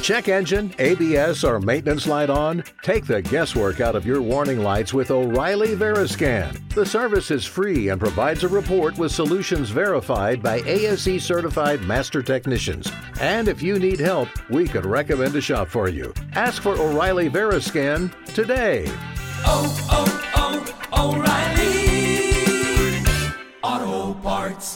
Check engine, ABS, or maintenance light on? Take the guesswork out of your warning lights with O'Reilly Veriscan. The service is free and provides a report with solutions verified by ASE certified master technicians. And if you need help, we could recommend a shop for you. Ask for O'Reilly Veriscan today. O'Reilly Auto Parts.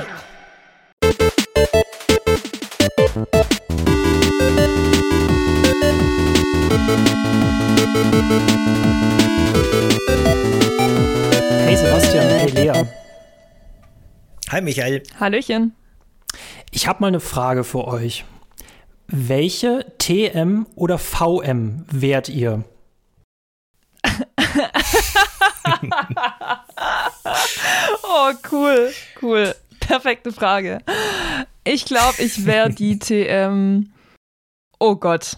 Hey Sebastian, hey Lea. Hi Michael. Hallöchen. Ich habe mal eine Frage für euch. Welche TM oder VM wärt ihr? Oh, cool. Perfekte Frage. Ich glaube, ich wäre die TM. Oh Gott.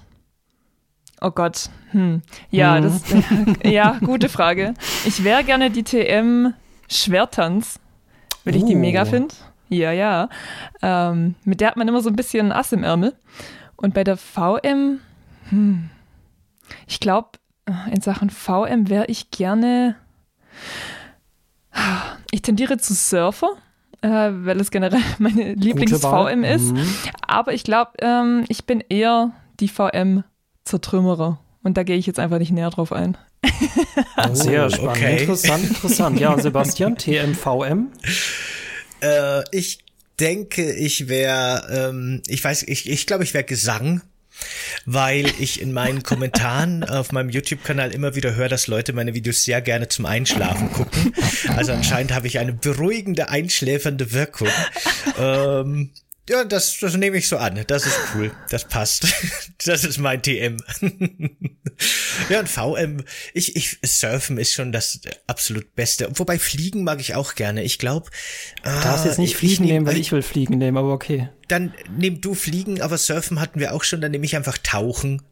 Ja, ja, gute Frage. Ich wäre gerne die TM Schwertanz, weil ich die mega finde. Ja. Mit der hat man immer so ein bisschen Ass im Ärmel. Und bei der VM, ich glaube, in Sachen VM wäre ich gerne. Ich tendiere zu Surfer, weil es generell meine Lieblings-VM ist. Aber ich glaube, ich bin eher die VM-Zertrümmerer. Und da gehe ich jetzt einfach nicht näher drauf ein. Sehr spannend. Okay. Interessant. Ja, Sebastian, TM, VM? Ich denke, ich wäre, ich glaube, ich wäre Gesang. Weil ich in meinen Kommentaren auf meinem YouTube-Kanal immer wieder höre, dass Leute meine Videos sehr gerne zum Einschlafen gucken. Also anscheinend habe ich eine beruhigende, einschläfernde Wirkung. Ja, das nehme ich so an. Das ist cool. Das passt. Das ist mein TM. Ja, und VM, Surfen ist schon das absolut Beste. Wobei Fliegen mag ich auch gerne. Ich glaube, Du darfst jetzt nicht Fliegen nehmen, weil ich will Fliegen nehmen, aber okay. Dann nimm du Fliegen, aber Surfen hatten wir auch schon. Dann nehme ich einfach Tauchen.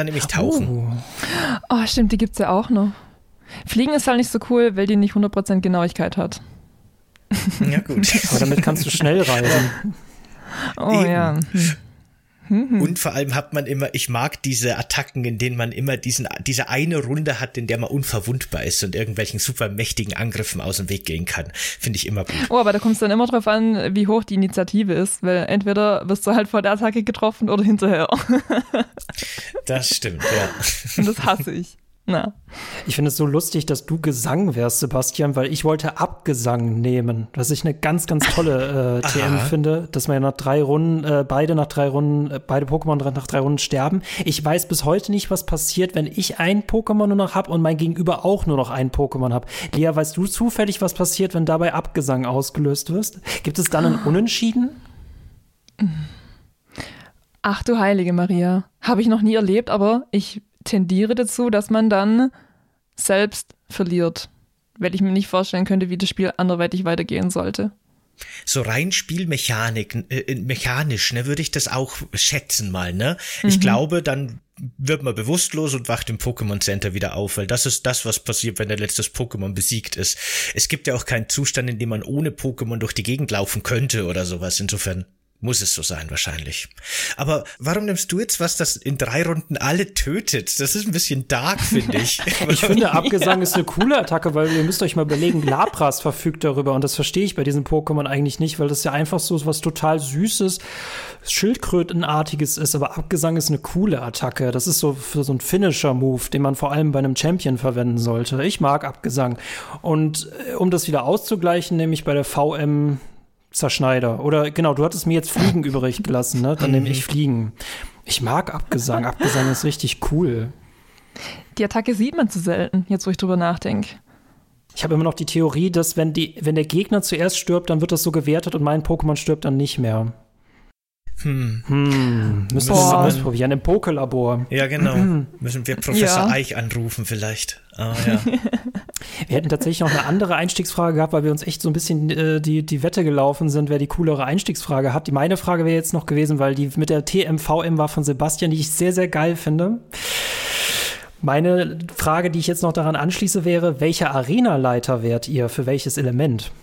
Oh, stimmt, die gibt's ja auch noch. Fliegen ist halt nicht so cool, weil die nicht 100% Genauigkeit hat. Ja, gut. Aber damit kannst du schnell reisen. Oh Eben. ja. Und vor allem hat man immer, ich mag diese Attacken, in denen man immer diese eine Runde hat, in der man unverwundbar ist und irgendwelchen super mächtigen Angriffen aus dem Weg gehen kann. Finde ich immer gut. Oh, aber da kommt es dann immer drauf an, wie hoch die Initiative ist, weil entweder wirst du halt vor der Attacke getroffen oder hinterher. Das stimmt, ja. Und das hasse ich. Na. Ich finde es so lustig, dass du Gesang wärst, Sebastian, weil ich wollte Abgesang nehmen, was ich eine ganz, ganz tolle TM finde, dass man ja nach 3 Runden, beide Pokémon nach 3 Runden sterben. Ich weiß bis heute nicht, was passiert, wenn ich ein Pokémon nur noch habe und mein Gegenüber auch nur noch ein Pokémon habe. Lea, weißt du zufällig, was passiert, wenn dabei Abgesang ausgelöst wird? Gibt es dann ein Unentschieden? Ach du heilige Maria. Habe ich noch nie erlebt, aber ich tendiere dazu, dass man dann selbst verliert, weil ich mir nicht vorstellen könnte, wie das Spiel anderweitig weitergehen sollte. So rein mechanisch, ne, würde ich das auch schätzen mal, ne? Ich glaube, dann wird man bewusstlos und wacht im Pokémon Center wieder auf, weil das ist das, was passiert, wenn der letzte Pokémon besiegt ist. Es gibt ja auch keinen Zustand, in dem man ohne Pokémon durch die Gegend laufen könnte oder sowas, insofern muss es so sein, wahrscheinlich. Aber warum nimmst du jetzt was, das in 3 Runden alle tötet? Das ist ein bisschen dark, finde ich. Ich finde, Abgesang ist eine coole Attacke, weil ihr müsst euch mal überlegen, Lapras verfügt darüber und das verstehe ich bei diesen Pokémon eigentlich nicht, weil das ja einfach so was total Süßes, Schildkrötenartiges ist, aber Abgesang ist eine coole Attacke. Das ist so für so ein Finisher-Move, den man vor allem bei einem Champion verwenden sollte. Ich mag Abgesang. Und um das wieder auszugleichen, nehme ich bei der VM Zerschneider. Oder genau, du hattest mir jetzt Fliegen übrig gelassen, ne? Dann nehme ich Fliegen. Ich mag Abgesang. Abgesang ist richtig cool. Die Attacke sieht man zu selten, jetzt wo ich drüber nachdenke. Ich habe immer noch die Theorie, dass wenn der Gegner zuerst stirbt, dann wird das so gewertet und mein Pokémon stirbt dann nicht mehr. Müssen wir mal ausprobieren, im Pokélabor. Ja, genau. Müssen wir Professor Eich anrufen vielleicht. Ja. Wir hätten tatsächlich noch eine andere Einstiegsfrage gehabt, weil wir uns echt so ein bisschen die Wette gelaufen sind, wer die coolere Einstiegsfrage hat. Meine Frage wäre jetzt noch gewesen, weil die mit der TM-VM war von Sebastian, die ich sehr, sehr geil finde. Meine Frage, die ich jetzt noch daran anschließe, wäre, welcher Arenaleiter wärt ihr für welches Element?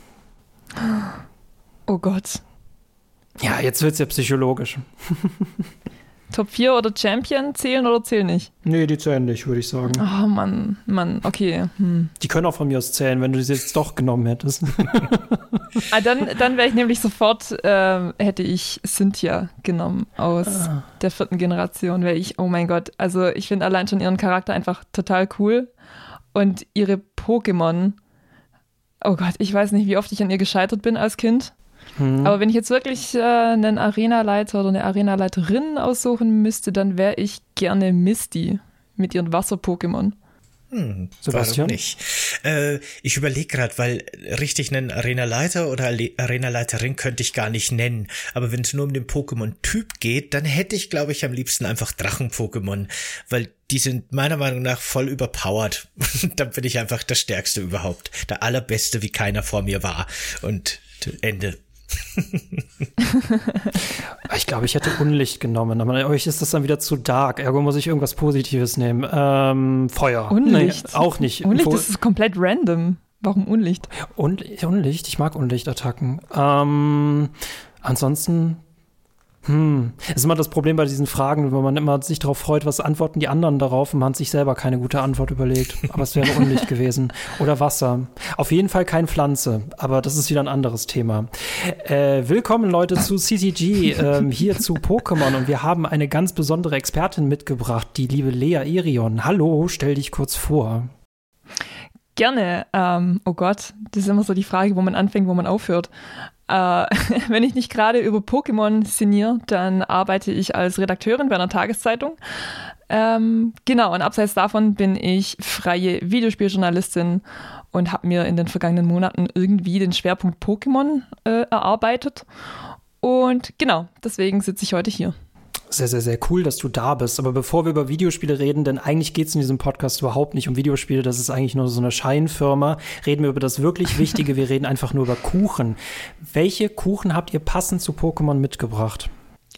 Oh Gott. Ja, jetzt wird's ja psychologisch. Top 4 oder Champion zählen oder zählen nicht? Nee, die zählen nicht, würde ich sagen. Oh Mann, okay. Die können auch von mir aus zählen, wenn du sie jetzt doch genommen hättest. Dann wäre ich nämlich sofort, hätte ich Cynthia genommen aus der 4. Generation, wäre ich, oh mein Gott, also ich finde allein schon ihren Charakter einfach total cool und ihre Pokémon, oh Gott, ich weiß nicht, wie oft ich an ihr gescheitert bin als Kind. Aber wenn ich jetzt wirklich einen Arenaleiter oder eine Arenaleiterin aussuchen müsste, dann wäre ich gerne Misty mit ihren Wasser-Pokémon. Sebastian? Warum nicht? Ich überlege gerade, weil richtig einen Arenaleiter oder Arenaleiterin könnte ich gar nicht nennen. Aber wenn es nur um den Pokémon-Typ geht, dann hätte ich, glaube ich, am liebsten einfach Drachen-Pokémon, weil die sind meiner Meinung nach voll überpowered. Dann bin ich einfach der Stärkste überhaupt. Der Allerbeste, wie keiner vor mir war. Und Ende. Ich glaube, ich hätte Unlicht genommen, aber euch ist das dann wieder zu dark. Ergo muss ich irgendwas Positives nehmen. Feuer. Unlicht? Nee, auch nicht. Unlicht ist komplett random. Warum Unlicht? Unlicht? Ich mag Unlichtattacken. Ansonsten das ist immer das Problem bei diesen Fragen, wenn man immer sich darauf freut, was antworten die anderen darauf und man hat sich selber keine gute Antwort überlegt. Aber es wäre Unlicht gewesen. Oder Wasser. Auf jeden Fall kein Pflanze, aber das ist wieder ein anderes Thema. Willkommen, Leute, zu CCG, hier zu Pokémon. Und wir haben eine ganz besondere Expertin mitgebracht, die liebe Lea Irion. Hallo, stell dich kurz vor. Gerne. Oh Gott, das ist immer so die Frage, wo man anfängt, wo man aufhört. Wenn ich nicht gerade über Pokémon sinniere, dann arbeite ich als Redakteurin bei einer Tageszeitung. Genau, und abseits davon bin ich freie Videospieljournalistin und habe mir in den vergangenen Monaten irgendwie den Schwerpunkt Pokémon erarbeitet. Und genau, deswegen sitze ich heute hier. Sehr, sehr, sehr cool, dass du da bist. Aber bevor wir über Videospiele reden, denn eigentlich geht es in diesem Podcast überhaupt nicht um Videospiele, das ist eigentlich nur so eine Scheinfirma, reden wir über das wirklich Wichtige, wir reden einfach nur über Kuchen. Welche Kuchen habt ihr passend zu Pokémon mitgebracht?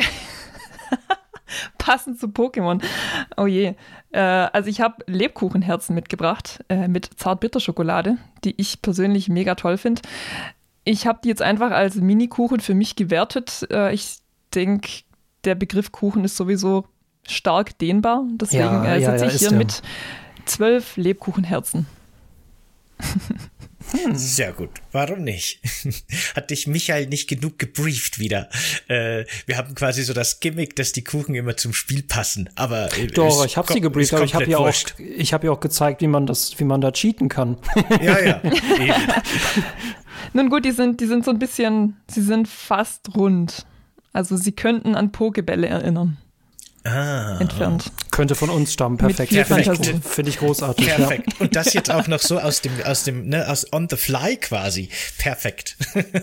Passend zu Pokémon? Oh je. Also ich habe Lebkuchenherzen mitgebracht mit Zartbitterschokolade, die ich persönlich mega toll finde. Ich habe die jetzt einfach als Mini-Kuchen für mich gewertet. Ich denke, der Begriff Kuchen ist sowieso stark dehnbar. Deswegen sitze ich hier mit 12 Lebkuchenherzen. Sehr gut. Warum nicht? Hat dich Michael nicht genug gebrieft wieder? Wir haben quasi so das Gimmick, dass die Kuchen immer zum Spiel passen. Aber doch, ich habe sie gebrieft, aber ich habe ja auch gezeigt, wie man da cheaten kann. Ja. Nun gut, die sind so ein bisschen, sie sind fast rund. Also sie könnten an Pokebälle erinnern. Entfernt. Könnte von uns stammen, perfekt. Finde ich großartig. Perfekt. Ja. Und das jetzt auch noch so aus on the fly quasi. Perfekt.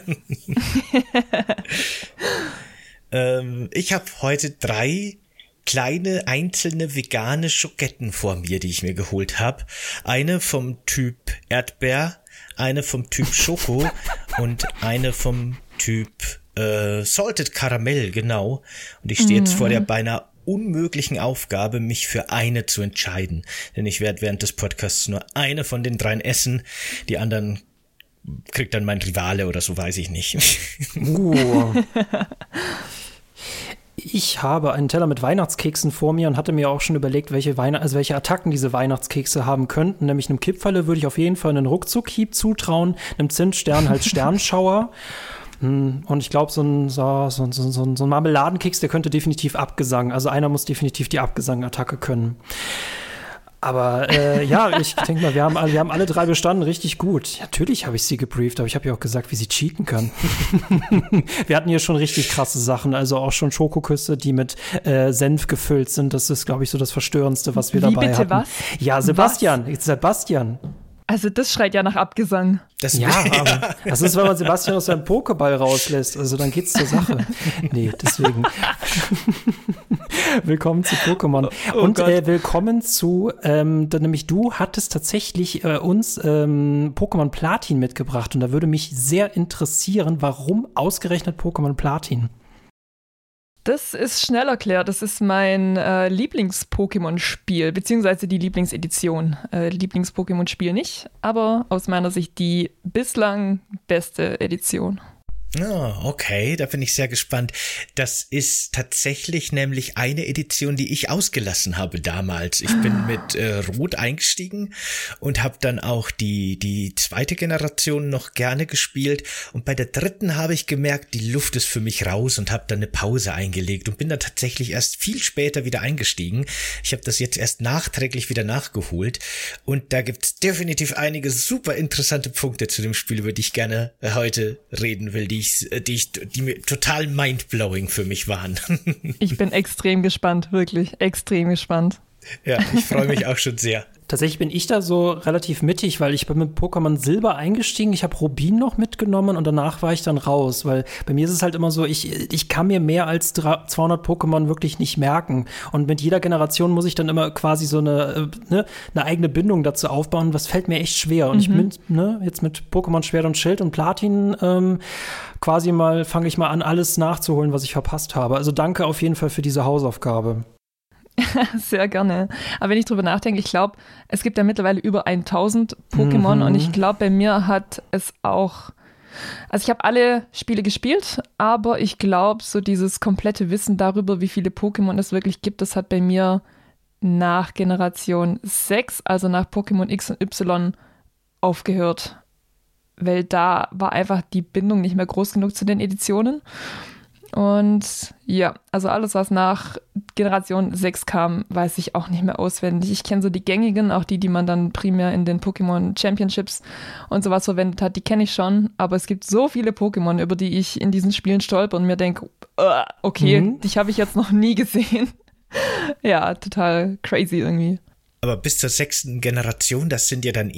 Ich habe heute 3 kleine einzelne vegane Schoketten vor mir, die ich mir geholt habe. Eine vom Typ Erdbeer, eine vom Typ Schoko und eine vom Typ Salted Karamell, genau. Und ich stehe jetzt vor der beinahe unmöglichen Aufgabe, mich für eine zu entscheiden. Denn ich werde während des Podcasts nur eine von den 3 essen. Die anderen kriegt dann mein Rivale oder so, weiß ich nicht. Ich habe einen Teller mit Weihnachtskeksen vor mir und hatte mir auch schon überlegt, welche Attacken diese Weihnachtskekse haben könnten. Nämlich einem Kipferle würde ich auf jeden Fall einen Ruckzuckhieb zutrauen, einem Zimtstern halt Sternschauer. Und ich glaube, so ein Marmeladenkeks, der könnte definitiv Abgesang. Also einer muss definitiv die Abgesang-Attacke können. Aber ich denke mal, wir haben alle 3 bestanden, richtig gut. Natürlich habe ich sie gebrieft, aber ich habe ja auch gesagt, wie sie cheaten kann. Wir hatten hier schon richtig krasse Sachen, also auch schon Schokoküsse, die mit Senf gefüllt sind. Das ist, glaube ich, so das Verstörendste, was wir dabei hatten. Was? Ja, Sebastian. Also das schreit ja nach Abgesang. Aber das ist, wenn man Sebastian aus seinem Pokéball rauslässt. Also dann geht's zur Sache. Nee, deswegen. Willkommen zu Pokémon. Und willkommen zu, nämlich du hattest tatsächlich uns Pokémon Platin mitgebracht. Und da würde mich sehr interessieren, warum ausgerechnet Pokémon Platin? Das ist schnell erklärt. Das ist mein Lieblings-Pokémon-Spiel, beziehungsweise die Lieblingsedition. Lieblings-Pokémon-Spiel nicht, aber aus meiner Sicht die bislang beste Edition. Ah, okay, da bin ich sehr gespannt. Das ist tatsächlich nämlich eine Edition, die ich ausgelassen habe damals. Ich bin mit Rot eingestiegen und habe dann auch die zweite Generation noch gerne gespielt. Und bei der dritten habe ich gemerkt, die Luft ist für mich raus und habe dann eine Pause eingelegt und bin dann tatsächlich erst viel später wieder eingestiegen. Ich habe das jetzt erst nachträglich wieder nachgeholt. Und da gibt's definitiv einige super interessante Punkte zu dem Spiel, über die ich gerne heute reden will, die mir total mindblowing für mich waren. Ich bin extrem gespannt, wirklich extrem gespannt. Ja, ich freue mich auch schon sehr. Tatsächlich bin ich da so relativ mittig, weil ich bin mit Pokémon Silber eingestiegen, ich habe Rubin noch mitgenommen und danach war ich dann raus, weil bei mir ist es halt immer so, ich kann mir mehr als 200 Pokémon wirklich nicht merken und mit jeder Generation muss ich dann immer quasi so eine eigene Bindung dazu aufbauen, was fällt mir echt schwer und ich bin jetzt mit Pokémon Schwert und Schild und Platin fange ich mal an, alles nachzuholen, was ich verpasst habe. Also danke auf jeden Fall für diese Hausaufgabe. Sehr gerne. Aber wenn ich drüber nachdenke, ich glaube, es gibt ja mittlerweile über 1000 Pokémon und ich glaube, bei mir hat es auch, also ich habe alle Spiele gespielt, aber ich glaube, so dieses komplette Wissen darüber, wie viele Pokémon es wirklich gibt, das hat bei mir nach Generation 6, also nach Pokémon X und Y, aufgehört. Weil da war einfach die Bindung nicht mehr groß genug zu den Editionen. Und ja, also alles, was nach Generation 6 kam, weiß ich auch nicht mehr auswendig. Ich kenne so die gängigen, auch die man dann primär in den Pokémon Championships und sowas verwendet hat, die kenne ich schon. Aber es gibt so viele Pokémon, über die ich in diesen Spielen stolper und mir denke, okay, dich habe ich jetzt noch nie gesehen. Ja, total crazy irgendwie. Aber bis zur 6. Generation, das sind ja dann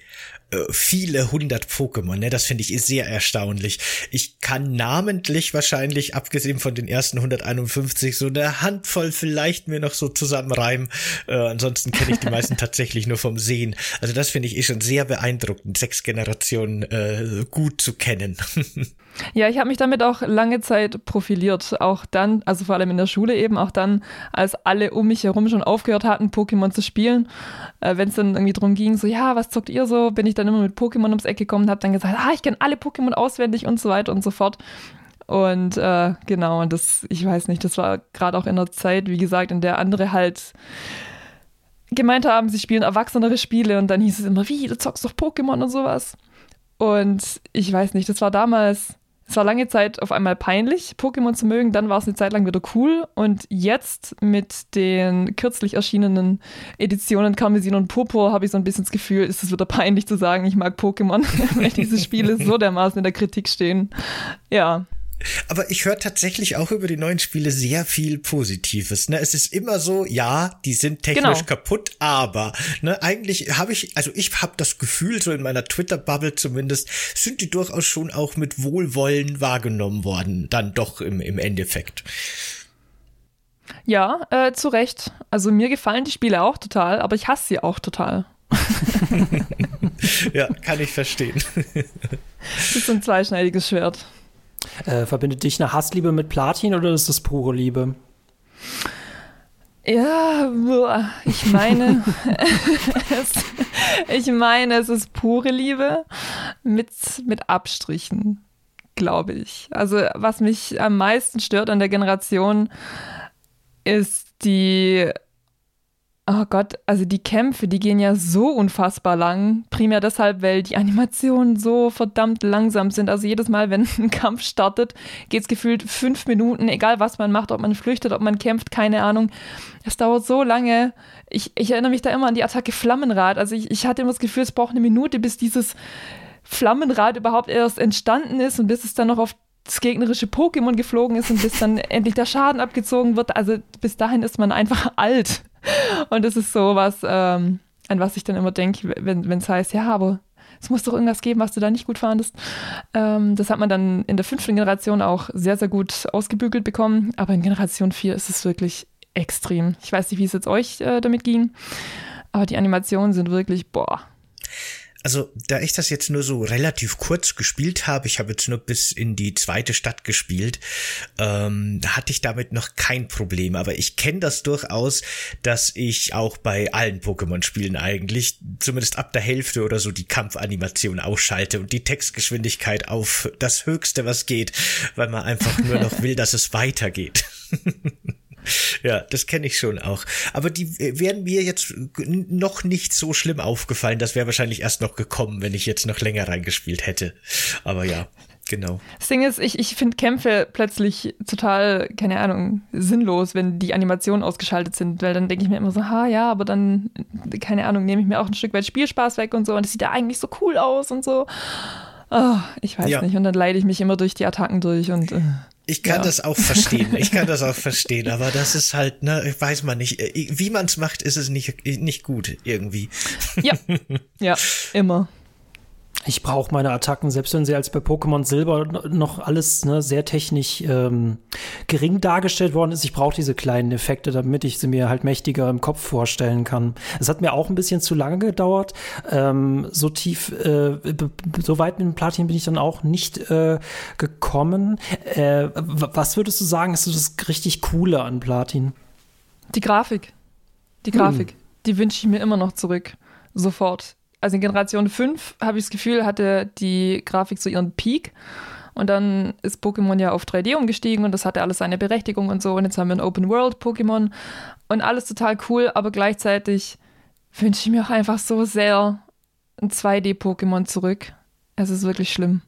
viele hundert Pokémon, ne? Das finde ich sehr erstaunlich. Ich kann namentlich wahrscheinlich, abgesehen von den ersten 151, so eine Handvoll vielleicht mir noch so zusammenreimen. Ansonsten kenne ich die meisten tatsächlich nur vom Sehen. Also das finde ich schon sehr beeindruckend, 6 Generationen gut zu kennen. Ja, ich habe mich damit auch lange Zeit profiliert. Auch dann, also vor allem in der Schule eben, auch dann, als alle um mich herum schon aufgehört hatten, Pokémon zu spielen. Wenn es dann irgendwie drum ging, so, ja, was zockt ihr so? Bin ich dann immer mit Pokémon ums Eck gekommen und habe dann gesagt, ich kenne alle Pokémon auswendig und so weiter und so fort. Und genau, und das, ich weiß nicht, das war gerade auch in der Zeit, wie gesagt, in der andere halt gemeint haben, sie spielen erwachsenere Spiele und dann hieß es immer, wie, du zockst doch Pokémon und sowas. Und ich weiß nicht, das war damals... Es war lange Zeit auf einmal peinlich, Pokémon zu mögen, dann war es eine Zeit lang wieder cool und jetzt mit den kürzlich erschienenen Editionen Karmesin und Purpur habe ich so ein bisschen das Gefühl, ist es wieder peinlich zu sagen, ich mag Pokémon, weil diese Spiele so dermaßen in der Kritik stehen. Ja. Aber ich höre tatsächlich auch über die neuen Spiele sehr viel Positives. Ne? Es ist immer so, ja, die sind technisch kaputt, aber eigentlich habe ich habe das Gefühl, so in meiner Twitter-Bubble zumindest, sind die durchaus schon auch mit Wohlwollen wahrgenommen worden, dann doch im Endeffekt. Ja, zu Recht. Also mir gefallen die Spiele auch total, aber ich hasse sie auch total. Ja, kann ich verstehen. Das ist ein zweischneidiges Schwert. Verbindet dich eine Hassliebe mit Platin oder ist das pure Liebe? Ja, ich meine, es ist pure Liebe mit Abstrichen, glaube ich. Also was mich am meisten stört an der Generation ist oh Gott, also die Kämpfe, die gehen ja so unfassbar lang. Primär deshalb, weil die Animationen so verdammt langsam sind. Also jedes Mal, wenn ein Kampf startet, geht es gefühlt 5 Minuten, egal was man macht, ob man flüchtet, ob man kämpft, keine Ahnung. Es dauert so lange. Ich erinnere mich da immer an die Attacke Flammenrad. Also ich hatte immer das Gefühl, es braucht eine Minute, bis dieses Flammenrad überhaupt erst entstanden ist und bis es dann noch auf das gegnerische Pokémon geflogen ist und bis dann endlich der Schaden abgezogen wird. Also bis dahin ist man einfach alt. Und das ist so was, an was ich dann immer denke, wenn es heißt, ja, aber es muss doch irgendwas geben, was du da nicht gut fandest. Das hat man dann in der 5. Generation auch sehr, sehr gut ausgebügelt bekommen. Aber in Generation 4 ist es wirklich extrem. Ich weiß nicht, wie es jetzt euch damit ging, aber die Animationen sind wirklich, also da ich das jetzt nur so relativ kurz gespielt habe, ich habe jetzt nur bis in die 2. Stadt gespielt, hatte ich damit noch kein Problem. Aber ich kenne das durchaus, dass ich auch bei allen Pokémon-Spielen eigentlich zumindest ab der Hälfte oder so die Kampfanimation ausschalte und die Textgeschwindigkeit auf das Höchste, was geht, weil man einfach nur noch will, dass es weitergeht. Ja, das kenne ich schon auch. Aber die wären mir jetzt noch nicht so schlimm aufgefallen. Das wäre wahrscheinlich erst noch gekommen, wenn ich jetzt noch länger reingespielt hätte. Aber ja, genau. Das Ding ist, ich finde Kämpfe plötzlich total, keine Ahnung, sinnlos, wenn die Animationen ausgeschaltet sind. Weil dann denke ich mir immer so, ja, aber dann, keine Ahnung, nehme ich mir auch ein Stück weit Spielspaß weg und so. Und das sieht ja eigentlich so cool aus und so. Oh, ich weiß nicht. Und dann leide ich mich immer durch die Attacken durch und ich kann das auch verstehen. Aber das ist halt, weiß man nicht. Wie man es macht, ist es nicht gut irgendwie. Ja, immer. Ich brauche meine Attacken, selbst wenn sie als bei Pokémon Silber noch alles sehr technisch gering dargestellt worden ist. Ich brauche diese kleinen Effekte, damit ich sie mir halt mächtiger im Kopf vorstellen kann. Es hat mir auch ein bisschen zu lange gedauert. So weit mit dem Platin bin ich dann auch nicht gekommen. Was würdest du sagen, ist so das richtig Coole an Platin? Die Grafik. Die wünsche ich mir immer noch zurück. Sofort. Also in Generation 5 habe ich das Gefühl, hatte die Grafik so ihren Peak und dann ist Pokémon ja auf 3D umgestiegen und das hatte alles seine Berechtigung und so und jetzt haben wir ein Open-World-Pokémon und alles total cool, aber gleichzeitig wünsche ich mir auch einfach so sehr ein 2D-Pokémon zurück. Es ist wirklich schlimm.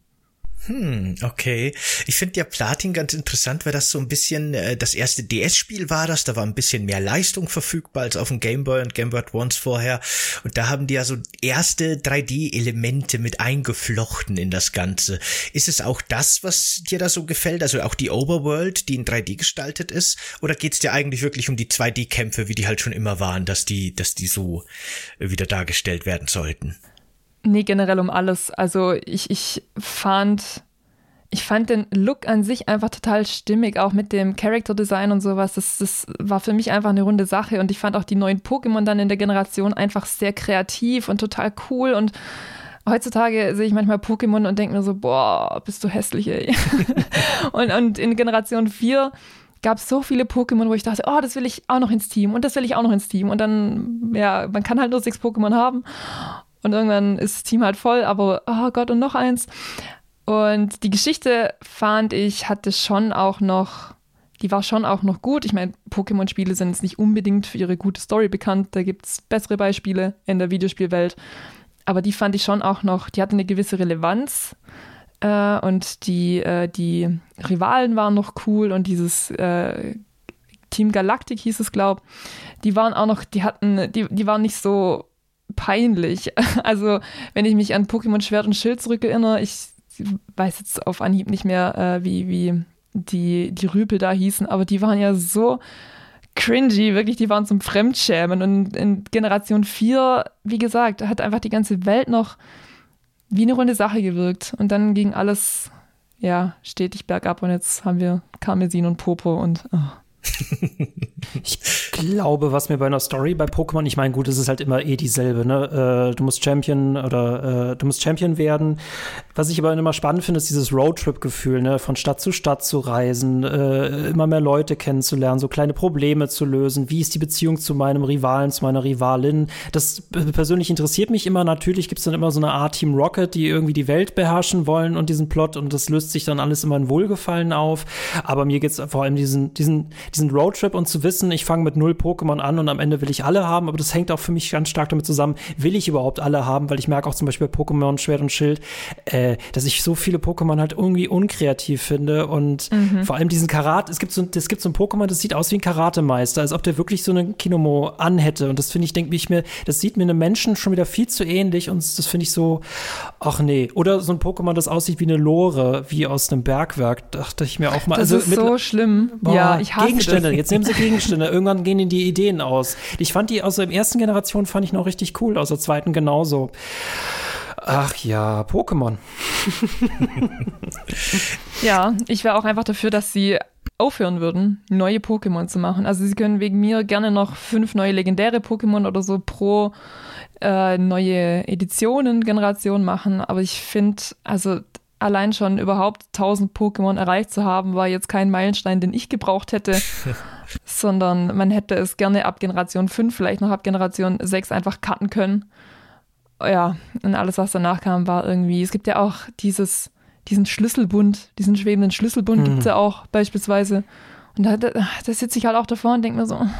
Okay. Ich finde ja Platin ganz interessant, weil das so ein bisschen das erste DS-Spiel war da war ein bisschen mehr Leistung verfügbar als auf dem Game Boy und Game Boy Advance vorher und da haben die ja so erste 3D-Elemente mit eingeflochten in das Ganze. Ist es auch das, was dir da so gefällt, also auch die Overworld, die in 3D gestaltet ist, oder geht's dir eigentlich wirklich um die 2D-Kämpfe, wie die halt schon immer waren, dass die so wieder dargestellt werden sollten? Nee, generell um alles. Also ich fand den Look an sich einfach total stimmig, auch mit dem Character Design und sowas. Das war für mich einfach eine runde Sache und ich fand auch die neuen Pokémon dann in der Generation einfach sehr kreativ und total cool und heutzutage sehe ich manchmal Pokémon und denke mir so, boah, bist du hässlich, ey. und in Generation 4 gab es so viele Pokémon, wo ich dachte, oh, das will ich auch noch ins Team und das will ich auch noch ins Team und dann, ja, man kann halt nur 6 Pokémon haben. Und irgendwann ist das Team halt voll, aber oh Gott, und noch eins. Und die Geschichte, fand ich, die war schon auch noch gut. Ich meine, Pokémon-Spiele sind jetzt nicht unbedingt für ihre gute Story bekannt. Da gibt es bessere Beispiele in der Videospielwelt. Aber die fand ich schon auch noch, die hatten eine gewisse Relevanz. Und die Rivalen waren noch cool und dieses Team Galactic hieß es, glaube ich. Die waren auch noch, die waren nicht so peinlich. Also, wenn ich mich an Pokémon Schwert und Schild zurückerinnere, ich weiß jetzt auf Anhieb nicht mehr, wie die Rüpel da hießen, aber die waren ja so cringy, wirklich, die waren zum Fremdschämen. Und in Generation 4, wie gesagt, hat einfach die ganze Welt noch wie eine runde Sache gewirkt. Und dann ging alles, ja, stetig bergab und jetzt haben wir Karmesin und Purpur und Ich glaube, was mir bei einer Story bei Pokémon, ich meine, gut, es ist halt immer dieselbe, ne? Du musst Champion werden. Was ich aber immer spannend finde, ist dieses Roadtrip-Gefühl, ne? Von Stadt zu reisen, immer mehr Leute kennenzulernen, so kleine Probleme zu lösen. Wie ist die Beziehung zu meinem Rivalen, zu meiner Rivalin? Das persönlich interessiert mich immer. Natürlich gibt es dann immer so eine Art Team Rocket, die irgendwie die Welt beherrschen wollen und diesen Plot und das löst sich dann alles immer in Wohlgefallen auf. Aber mir geht's vor allem diesen Roadtrip und zu wissen, ich fange mit 0 Pokémon an und am Ende will ich alle haben, aber das hängt auch für mich ganz stark damit zusammen, will ich überhaupt alle haben, weil ich merke auch zum Beispiel bei Pokémon Schwert und Schild, dass ich so viele Pokémon halt irgendwie unkreativ finde und vor allem diesen Karate, es gibt so ein Pokémon, das sieht aus wie ein Karatemeister, als ob der wirklich so einen Kinomo anhätte und das finde ich, denke ich mir, das sieht mir einem Menschen schon wieder viel zu ähnlich und das finde ich so, ach nee, oder so ein Pokémon, das aussieht wie eine Lore, wie aus einem Bergwerk, dachte ich mir auch mal. Das ist so schlimm. Boah, ja, ich hasse Gegenstände, jetzt nehmen sie Gegenstände, irgendwann gehen ihnen die Ideen aus. Ich fand die aus der ersten Generation fand ich noch richtig cool, aus der zweiten genauso. Ach ja, Pokémon. Ja, ich wäre auch einfach dafür, dass sie aufhören würden, neue Pokémon zu machen. Also sie können wegen mir gerne noch 5 neue legendäre Pokémon oder so pro neue Editionen, Generation machen. Aber ich finde, also allein schon überhaupt 1000 Pokémon erreicht zu haben, war jetzt kein Meilenstein, den ich gebraucht hätte, sondern man hätte es gerne ab Generation 5, vielleicht noch ab Generation 6 einfach cutten können. Ja, und alles, was danach kam, war irgendwie, es gibt ja auch diesen Schlüsselbund, diesen schwebenden Schlüsselbund gibt es ja auch beispielsweise. Und da sitze ich halt auch davor und denke mir so,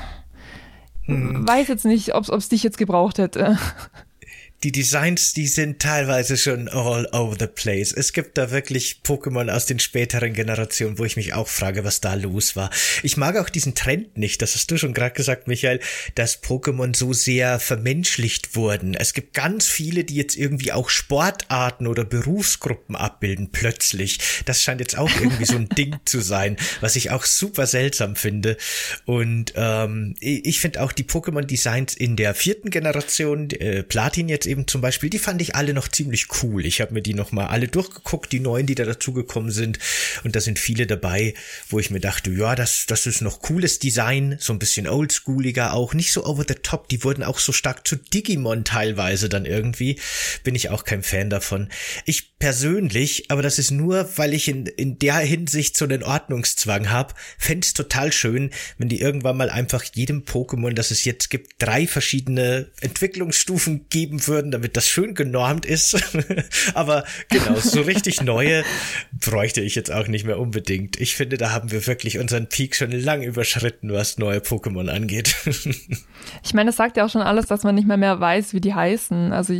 weiß jetzt nicht, ob es dich jetzt gebraucht hätte. Die Designs, die sind teilweise schon all over the place. Es gibt da wirklich Pokémon aus den späteren Generationen, wo ich mich auch frage, was da los war. Ich mag auch diesen Trend nicht, das hast du schon gerade gesagt, Michael, dass Pokémon so sehr vermenschlicht wurden. Es gibt ganz viele, die jetzt irgendwie auch Sportarten oder Berufsgruppen abbilden, plötzlich. Das scheint jetzt auch irgendwie so ein Ding zu sein, was ich auch super seltsam finde. Und ich finde auch die Pokémon-Designs in der 4. Generation, Platin jetzt eben zum Beispiel, die fand ich alle noch ziemlich cool. Ich habe mir die nochmal alle durchgeguckt, die neuen, die da dazugekommen sind. Und da sind viele dabei, wo ich mir dachte, ja, das ist noch cooles Design, so ein bisschen oldschooliger auch, nicht so over the top. Die wurden auch so stark zu Digimon teilweise dann irgendwie. Bin ich auch kein Fan davon. Ich persönlich, aber das ist nur, weil ich in der Hinsicht so einen Ordnungszwang habe, fände es total schön, wenn die irgendwann mal einfach jedem Pokémon, das es jetzt gibt, 3 verschiedene Entwicklungsstufen geben würden, damit das schön genormt ist. Aber genau, so richtig neue bräuchte ich jetzt auch nicht mehr unbedingt. Ich finde, da haben wir wirklich unseren Peak schon lang überschritten, was neue Pokémon angeht. Ich meine, das sagt ja auch schon alles, dass man nicht mehr weiß, wie die heißen. Also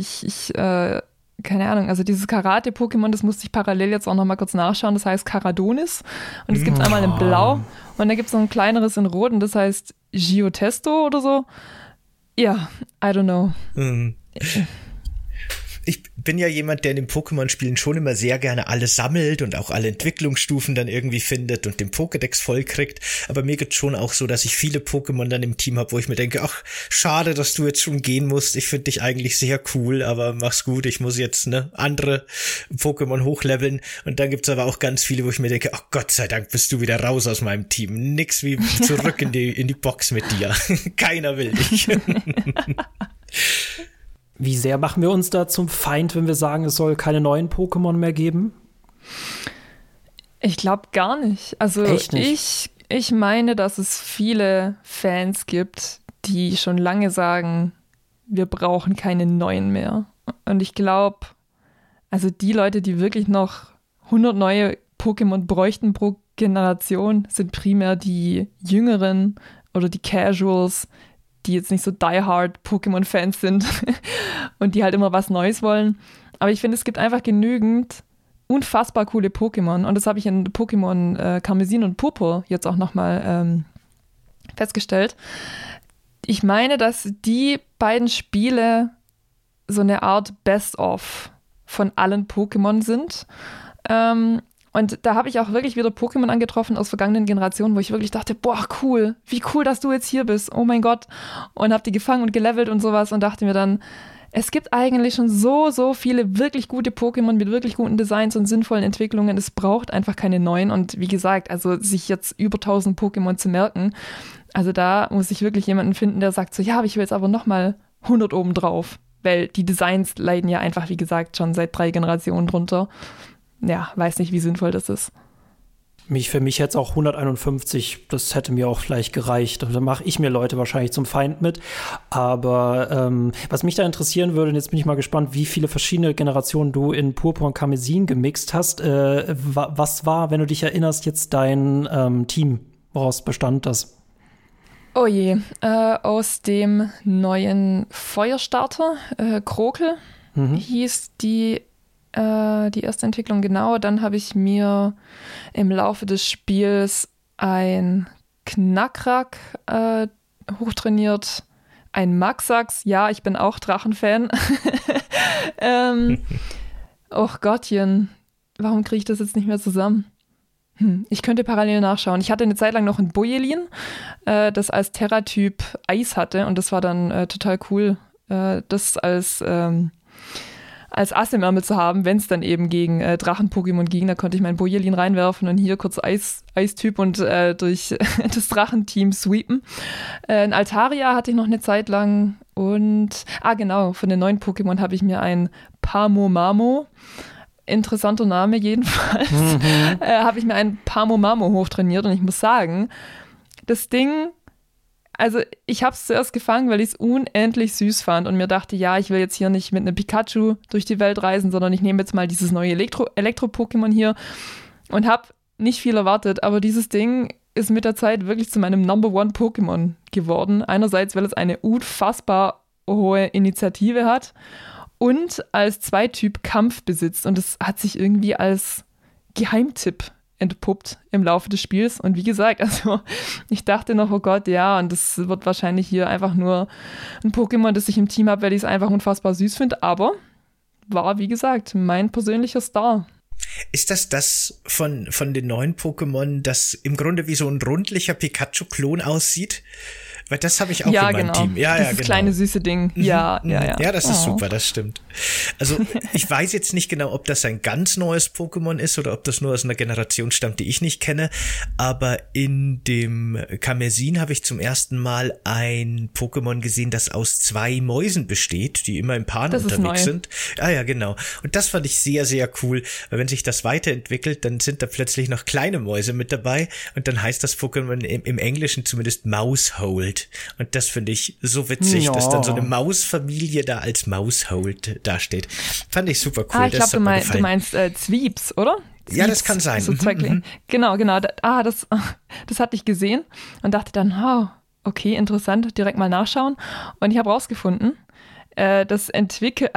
keine Ahnung, also dieses Karate-Pokémon, das musste ich parallel jetzt auch noch mal kurz nachschauen, das heißt Karadonis und es gibt es einmal in Blau und dann gibt es noch ein kleineres in Rot und das heißt Giotesto oder so. Ja, I don't know. Ich bin ja jemand, der in den Pokémon-Spielen schon immer sehr gerne alles sammelt und auch alle Entwicklungsstufen dann irgendwie findet und den Pokédex voll kriegt. Aber mir geht's schon auch so, dass ich viele Pokémon dann im Team habe, wo ich mir denke, ach, schade, dass du jetzt schon gehen musst. Ich finde dich eigentlich sehr cool, aber mach's gut. Ich muss jetzt andere Pokémon hochleveln. Und dann gibt's aber auch ganz viele, wo ich mir denke, ach Gott sei Dank bist du wieder raus aus meinem Team. Nix wie zurück in die Box mit dir. Keiner will dich. Wie sehr machen wir uns da zum Feind, wenn wir sagen, es soll keine neuen Pokémon mehr geben? Ich glaube gar nicht. Also echt nicht? Ich meine, dass es viele Fans gibt, die schon lange sagen, wir brauchen keine neuen mehr. Und ich glaube, also die Leute, die wirklich noch 100 neue Pokémon bräuchten pro Generation, sind primär die Jüngeren oder die Casuals, die jetzt nicht so die-hard Pokémon-Fans sind und die halt immer was Neues wollen. Aber ich finde, es gibt einfach genügend unfassbar coole Pokémon. Und das habe ich in Pokémon Karmesin und Purpur jetzt auch nochmal festgestellt. Ich meine, dass die beiden Spiele so eine Art Best-of von allen Pokémon sind. Und da habe ich auch wirklich wieder Pokémon angetroffen aus vergangenen Generationen, wo ich wirklich dachte, boah, cool, wie cool, dass du jetzt hier bist, oh mein Gott. Und habe die gefangen und gelevelt und sowas und dachte mir dann, es gibt eigentlich schon so viele wirklich gute Pokémon mit wirklich guten Designs und sinnvollen Entwicklungen. Es braucht einfach keine neuen. Und wie gesagt, also sich jetzt über 1000 Pokémon zu merken, also da muss ich wirklich jemanden finden, der sagt so, ja, aber ich will jetzt aber nochmal 100 obendrauf. Weil die Designs leiden ja einfach, wie gesagt, schon seit 3 Generationen drunter. Ja, weiß nicht, wie sinnvoll das ist. Für mich jetzt auch 151, das hätte mir auch vielleicht gereicht. Da mache ich mir Leute wahrscheinlich zum Feind mit. Aber was mich da interessieren würde, und jetzt bin ich mal gespannt, wie viele verschiedene Generationen du in Purpur und Karmesin gemixt hast. Was war, wenn du dich erinnerst, jetzt dein Team? Woraus bestand das? Oh je, aus dem neuen Feuerstarter, Krokel, hieß die erste Entwicklung, genau. Dann habe ich mir im Laufe des Spiels ein Knackrack hochtrainiert, ein Maxax. Ja, ich bin auch Drachenfan. Och Gottchen, warum kriege ich das jetzt nicht mehr zusammen? Ich könnte parallel nachschauen. Ich hatte eine Zeit lang noch ein Bojelin, das als Terra-Typ Eis hatte und das war dann total cool, das als als Ass im Ärmel zu haben, wenn es dann eben gegen Drachen-Pokémon ging. Da konnte ich meinen Bojelin reinwerfen und hier kurz Eistyp und durch das Drachenteam sweepen. Ein Altaria hatte ich noch eine Zeit lang und, genau, von den neuen Pokémon habe ich mir ein Pamomamo, interessanter Name jedenfalls, habe ich mir ein Pamomamo hochtrainiert und ich muss sagen, das Ding, also ich habe es zuerst gefangen, weil ich es unendlich süß fand und mir dachte, ja, ich will jetzt hier nicht mit einem Pikachu durch die Welt reisen, sondern ich nehme jetzt mal dieses neue Elektro-Pokémon hier und habe nicht viel erwartet, aber dieses Ding ist mit der Zeit wirklich zu meinem Number-One-Pokémon geworden. Einerseits, weil es eine unfassbar hohe Initiative hat und als Zweityp Kampf besitzt und es hat sich irgendwie als Geheimtipp entpuppt im Laufe des Spiels. Und wie gesagt, also ich dachte noch, oh Gott, ja, und das wird wahrscheinlich hier einfach nur ein Pokémon, das ich im Team habe, weil ich es einfach unfassbar süß finde, aber war, wie gesagt, mein persönlicher Star. Ist das von den neuen Pokémon, das im Grunde wie so ein rundlicher Pikachu-Klon aussieht? Weil das habe ich auch in meinem Team. Ja, dieses genau. Kleine süße Ding. Ja. Ja, das ist super, das stimmt. Also ich weiß jetzt nicht genau, ob das ein ganz neues Pokémon ist oder ob das nur aus einer Generation stammt, die ich nicht kenne. Aber in dem Karmesin habe ich zum ersten Mal ein Pokémon gesehen, das aus 2 Mäusen besteht, die immer im Paaren unterwegs sind. Ja, genau. Und das fand ich sehr, sehr cool, weil wenn sich das weiterentwickelt, dann sind da plötzlich noch kleine Mäuse mit dabei und dann heißt das Pokémon im Englischen zumindest Mousehold. Und das finde ich so witzig, dass dann so eine Mausfamilie da als Mousehold dasteht. Fand ich super cool. Ich glaube, du meinst Zweeps, oder? Zweeps, ja, das kann sein. So Genau. Das hatte ich gesehen und dachte dann, okay, interessant, direkt mal nachschauen. Und ich habe rausgefunden, das entwickelt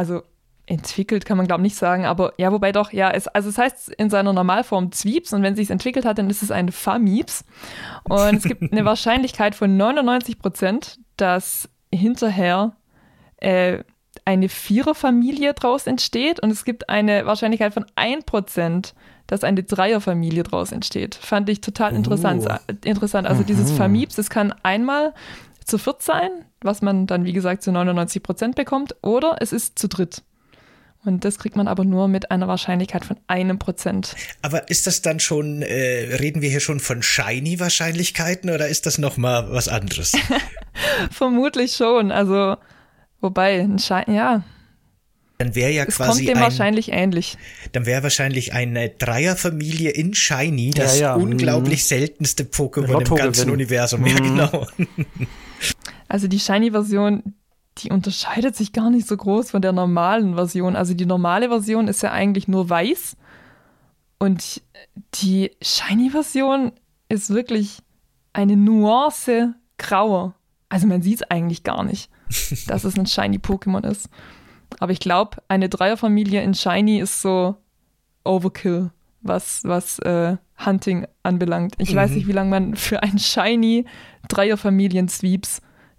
kann man glaube ich nicht sagen, aber ja, wobei doch, ja, es heißt in seiner Normalform Zweeps und wenn es sich entwickelt hat, dann ist es ein Famieps und es gibt eine Wahrscheinlichkeit von 99%, dass hinterher eine Viererfamilie draus entsteht und es gibt eine Wahrscheinlichkeit von 1%, dass eine Dreierfamilie draus entsteht. Fand ich total interessant. Also dieses Famieps, das kann einmal zu 4 sein, was man dann wie gesagt zu 99% bekommt, oder es ist zu 3. Und das kriegt man aber nur mit einer Wahrscheinlichkeit von 1%. Aber ist das dann schon, reden wir hier schon von Shiny-Wahrscheinlichkeiten oder ist das nochmal was anderes? Vermutlich schon. Also, wobei, ein Shiny, ja. Dann wäre ja es quasi kommt dem wahrscheinlich ähnlich. Dann wäre wahrscheinlich eine Dreierfamilie in Shiny das unglaublich seltenste Pokémon im ganzen Universum. Ja, genau. Also die Shiny-Version, die unterscheidet sich gar nicht so groß von der normalen Version. Also die normale Version ist ja eigentlich nur weiß und die Shiny-Version ist wirklich eine Nuance grauer. Also man sieht es eigentlich gar nicht, dass es ein Shiny-Pokémon ist. Aber ich glaube, eine Dreierfamilie in Shiny ist so Overkill, was Hunting anbelangt. Ich weiß nicht, wie lange man für ein Shiny Dreierfamilien-Famieps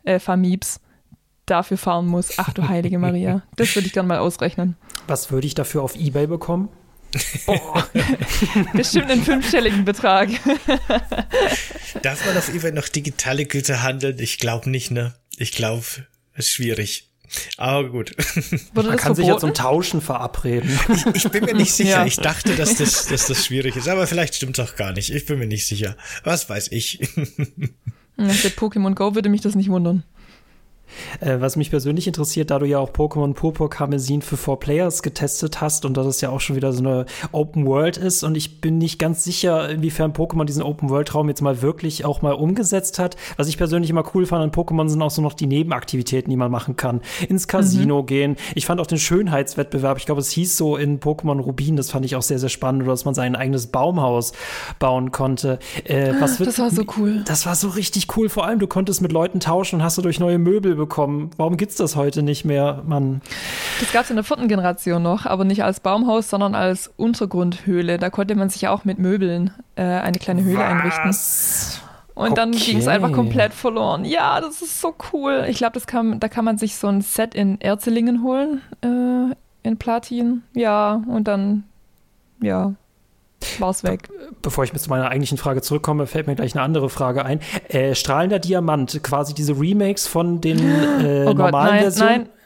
dafür fahren muss. Ach du heilige Maria. Das würde ich gerne mal ausrechnen. Was würde ich dafür auf eBay bekommen? Bestimmt einen 5-stelligen Betrag. Darf man auf eBay noch digitale Güter handeln? Ich glaube nicht, ne? Ich glaube, es ist schwierig. Aber gut. Man kann sich ja zum Tauschen verabreden. Ich bin mir nicht sicher. Ja. Ich dachte, dass das schwierig ist. Aber vielleicht stimmt es auch gar nicht. Ich bin mir nicht sicher. Was weiß ich. Nach der Pokémon Go würde mich das nicht wundern. Was mich persönlich interessiert, da du ja auch Pokémon Purpur Karmesin für 4 Players getestet hast und dass es ja auch schon wieder so eine Open World ist und ich bin nicht ganz sicher, inwiefern Pokémon diesen Open World Raum jetzt mal wirklich auch mal umgesetzt hat. Was ich persönlich immer cool fand an Pokémon sind auch so noch die Nebenaktivitäten, die man machen kann. Ins Casino gehen. Ich fand auch den Schönheitswettbewerb, ich glaube, es hieß so in Pokémon Rubin, das fand ich auch sehr, sehr spannend, oder dass man sein eigenes Baumhaus bauen konnte. Das war so cool. Das war so richtig cool. Vor allem, du konntest mit Leuten tauschen und hast du durch neue Möbel bekommen. Warum gibt's das heute nicht mehr, Mann? Das gab's in der 4. Generation noch, aber nicht als Baumhaus, sondern als Untergrundhöhle. Da konnte man sich auch mit Möbeln eine kleine Höhle einrichten. Und dann ging es einfach komplett verloren. Ja, das ist so cool. Ich glaube, da kann man sich so ein Set in Erzelingen holen, in Platin. Ja, und dann, ja, war's weg. Bevor ich mit meiner eigentlichen Frage zurückkomme, fällt mir gleich eine andere Frage ein. Strahlender Diamant, quasi diese Remakes von den normalen Versionen. Nein,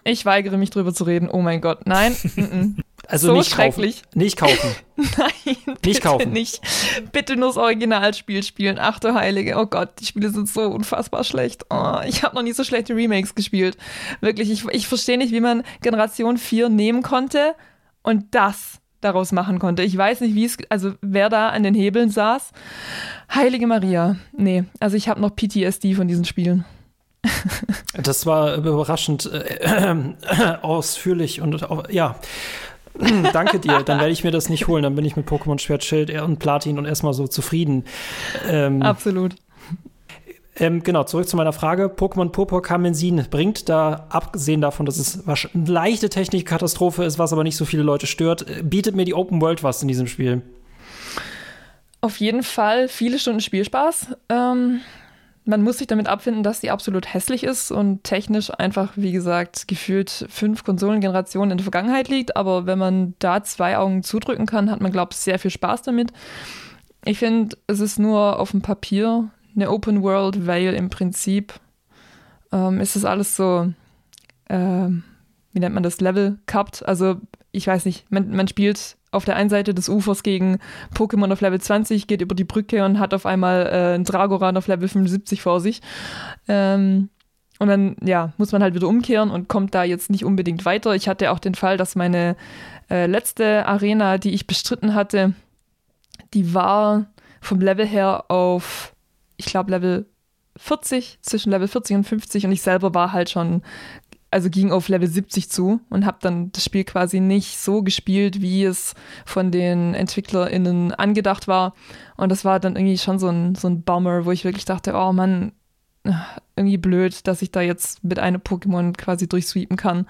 Ich weigere mich drüber zu reden. Oh mein Gott, nein. Also so nicht schrecklich. Kaufen. Nicht kaufen. Nein, nicht kaufen. Nicht. Bitte nur das Originalspiel spielen. Ach du Heilige. Oh Gott, die Spiele sind so unfassbar schlecht. Oh, ich habe noch nie so schlechte Remakes gespielt. Wirklich, ich verstehe nicht, wie man Generation 4 nehmen konnte und das daraus machen konnte. Ich weiß nicht, wer da an den Hebeln saß. Heilige Maria. Nee, also ich habe noch PTSD von diesen Spielen. Das war überraschend ausführlich und ja. Danke dir, dann werde ich mir das nicht holen, dann bin ich mit Pokémon Schwert, Schild und Platin und erstmal so zufrieden. Absolut. Genau, zurück zu meiner Frage. Pokémon Purpur Karmesin bringt da, abgesehen davon, dass es eine leichte Technikkatastrophe ist, was aber nicht so viele Leute stört, bietet mir die Open World was in diesem Spiel? Auf jeden Fall viele Stunden Spielspaß. Man muss sich damit abfinden, dass die absolut hässlich ist und technisch einfach, wie gesagt, gefühlt 5 Konsolengenerationen in der Vergangenheit liegt. Aber wenn man da 2 Augen zudrücken kann, hat man, glaube ich, sehr viel Spaß damit. Ich finde, es ist nur auf dem Papier eine Open World, weil im Prinzip ist das alles so, wie nennt man das, Level capped. Also ich weiß nicht, man spielt auf der einen Seite des Ufers gegen Pokémon auf Level 20, geht über die Brücke und hat auf einmal einen Dragoran auf Level 75 vor sich. Und dann, ja, muss man halt wieder umkehren und kommt da jetzt nicht unbedingt weiter. Ich hatte auch den Fall, dass meine letzte Arena, die ich bestritten hatte, die war vom Level her auf, ich glaube, Level 40, zwischen Level 40 und 50 und ich selber war halt schon, also ging auf Level 70 zu und habe dann das Spiel quasi nicht so gespielt, wie es von den EntwicklerInnen angedacht war. Und das war dann irgendwie schon so ein Bummer, wo ich wirklich dachte, oh Mann, irgendwie blöd, dass ich da jetzt mit einem Pokémon quasi durchsweepen kann.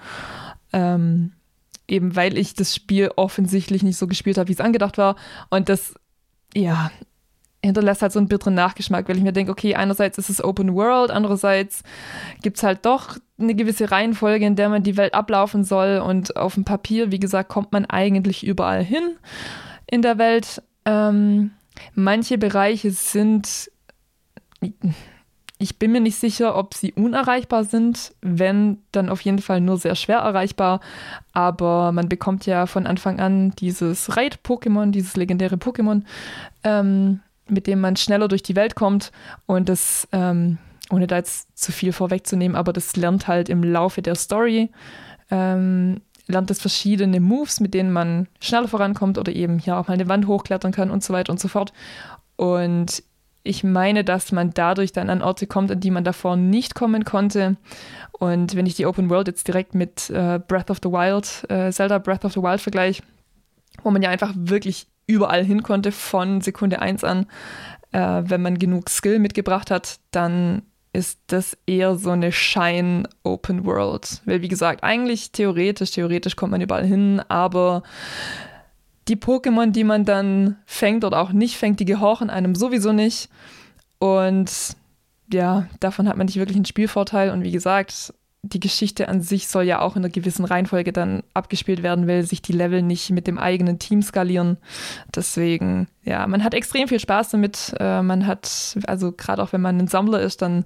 Eben weil ich das Spiel offensichtlich nicht so gespielt habe, wie es angedacht war. Und das, ja, hinterlässt halt so einen bitteren Nachgeschmack, weil ich mir denke, okay, einerseits ist es Open World, andererseits gibt es halt doch eine gewisse Reihenfolge, in der man die Welt ablaufen soll und auf dem Papier, wie gesagt, kommt man eigentlich überall hin in der Welt. Manche Bereiche sind, ich bin mir nicht sicher, ob sie unerreichbar sind, wenn, dann auf jeden Fall nur sehr schwer erreichbar, aber man bekommt ja von Anfang an dieses Reit-Pokémon, dieses legendäre Pokémon, mit dem man schneller durch die Welt kommt und das, ohne da jetzt zu viel vorwegzunehmen, aber das lernt halt im Laufe der Story, lernt es verschiedene Moves, mit denen man schneller vorankommt oder eben hier auch mal eine Wand hochklettern kann und so weiter und so fort. Und ich meine, dass man dadurch dann an Orte kommt, an die man davor nicht kommen konnte. Und wenn ich die Open World jetzt direkt mit Breath of the Wild, Zelda Breath of the Wild vergleiche, wo man ja einfach wirklich überall hin konnte von Sekunde 1 an, wenn man genug Skill mitgebracht hat, dann ist das eher so eine Schein-Open World. Weil wie gesagt, eigentlich theoretisch kommt man überall hin, aber die Pokémon, die man dann fängt oder auch nicht fängt, die gehorchen einem sowieso nicht. Und ja, davon hat man nicht wirklich einen Spielvorteil. Und wie gesagt, die Geschichte an sich soll ja auch in einer gewissen Reihenfolge dann abgespielt werden, weil sich die Level nicht mit dem eigenen Team skalieren. Deswegen, ja, man hat extrem viel Spaß damit. Man hat, also gerade auch wenn man ein Sammler ist, dann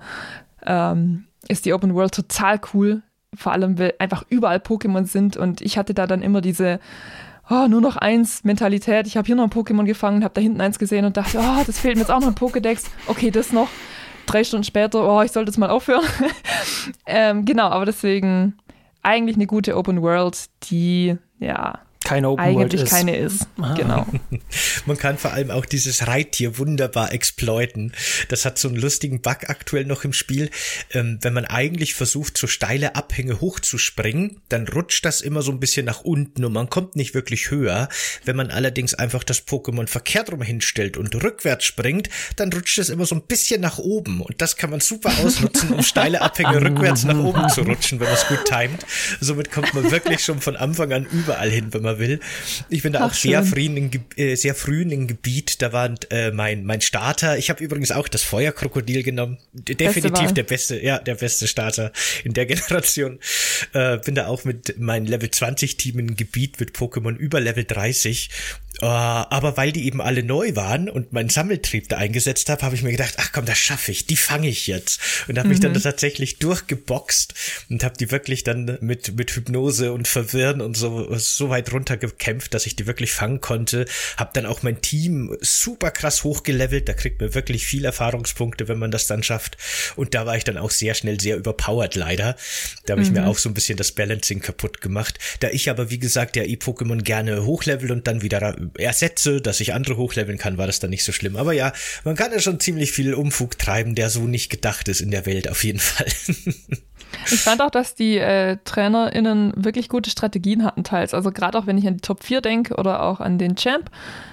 ist die Open World total cool. Vor allem, weil einfach überall Pokémon sind. Und ich hatte da dann immer diese nur noch eins Mentalität. Ich habe hier noch ein Pokémon gefangen, habe da hinten eins gesehen und dachte, das fehlt mir jetzt auch noch ein Pokédex. Okay, das noch. 3 Stunden später, ich sollte jetzt mal aufhören. Genau, aber deswegen eigentlich eine gute Open World, die, ja, keine Open eigentlich World keine ist. Genau. Man kann vor allem auch dieses Reittier wunderbar exploiten. Das hat so einen lustigen Bug aktuell noch im Spiel. Wenn man eigentlich versucht, so steile Abhänge hochzuspringen, dann rutscht das immer so ein bisschen nach unten und man kommt nicht wirklich höher. Wenn man allerdings einfach das Pokémon verkehrt rum hinstellt und rückwärts springt, dann rutscht es immer so ein bisschen nach oben. Und das kann man super ausnutzen, um steile Abhänge rückwärts nach oben zu rutschen, wenn man es gut timet. Somit kommt man wirklich schon von Anfang an überall hin, wenn man will. Ich bin da auch sehr früh in dem Gebiet, da war mein Starter. Ich habe übrigens auch das Feuerkrokodil genommen. Definitiv der beste Starter in der Generation. Bin da auch mit meinem Level 20 Team im Gebiet mit Pokémon über Level 30 Aber weil die eben alle neu waren und meinen Sammeltrieb da eingesetzt habe, habe ich mir gedacht, ach komm, das schaffe ich, die fange ich jetzt. Und habe mich dann tatsächlich durchgeboxt und habe die wirklich dann mit Hypnose und Verwirren und so weit runtergekämpft, dass ich die wirklich fangen konnte. Habe dann auch mein Team super krass hochgelevelt, da kriegt man wirklich viel Erfahrungspunkte, wenn man das dann schafft. Und da war ich dann auch sehr schnell sehr überpowered leider. Da habe ich mir auch so ein bisschen das Balancing kaputt gemacht. Da ich aber, wie gesagt, ja Pokémon gerne hochlevel und dann wieder ersetze, dass ich andere hochleveln kann, war das dann nicht so schlimm. Aber ja, man kann ja schon ziemlich viel Unfug treiben, der so nicht gedacht ist in der Welt, auf jeden Fall. Ich fand auch, dass die TrainerInnen wirklich gute Strategien hatten teils. Also gerade auch, wenn ich an die Top 4 denke oder auch an den Champ,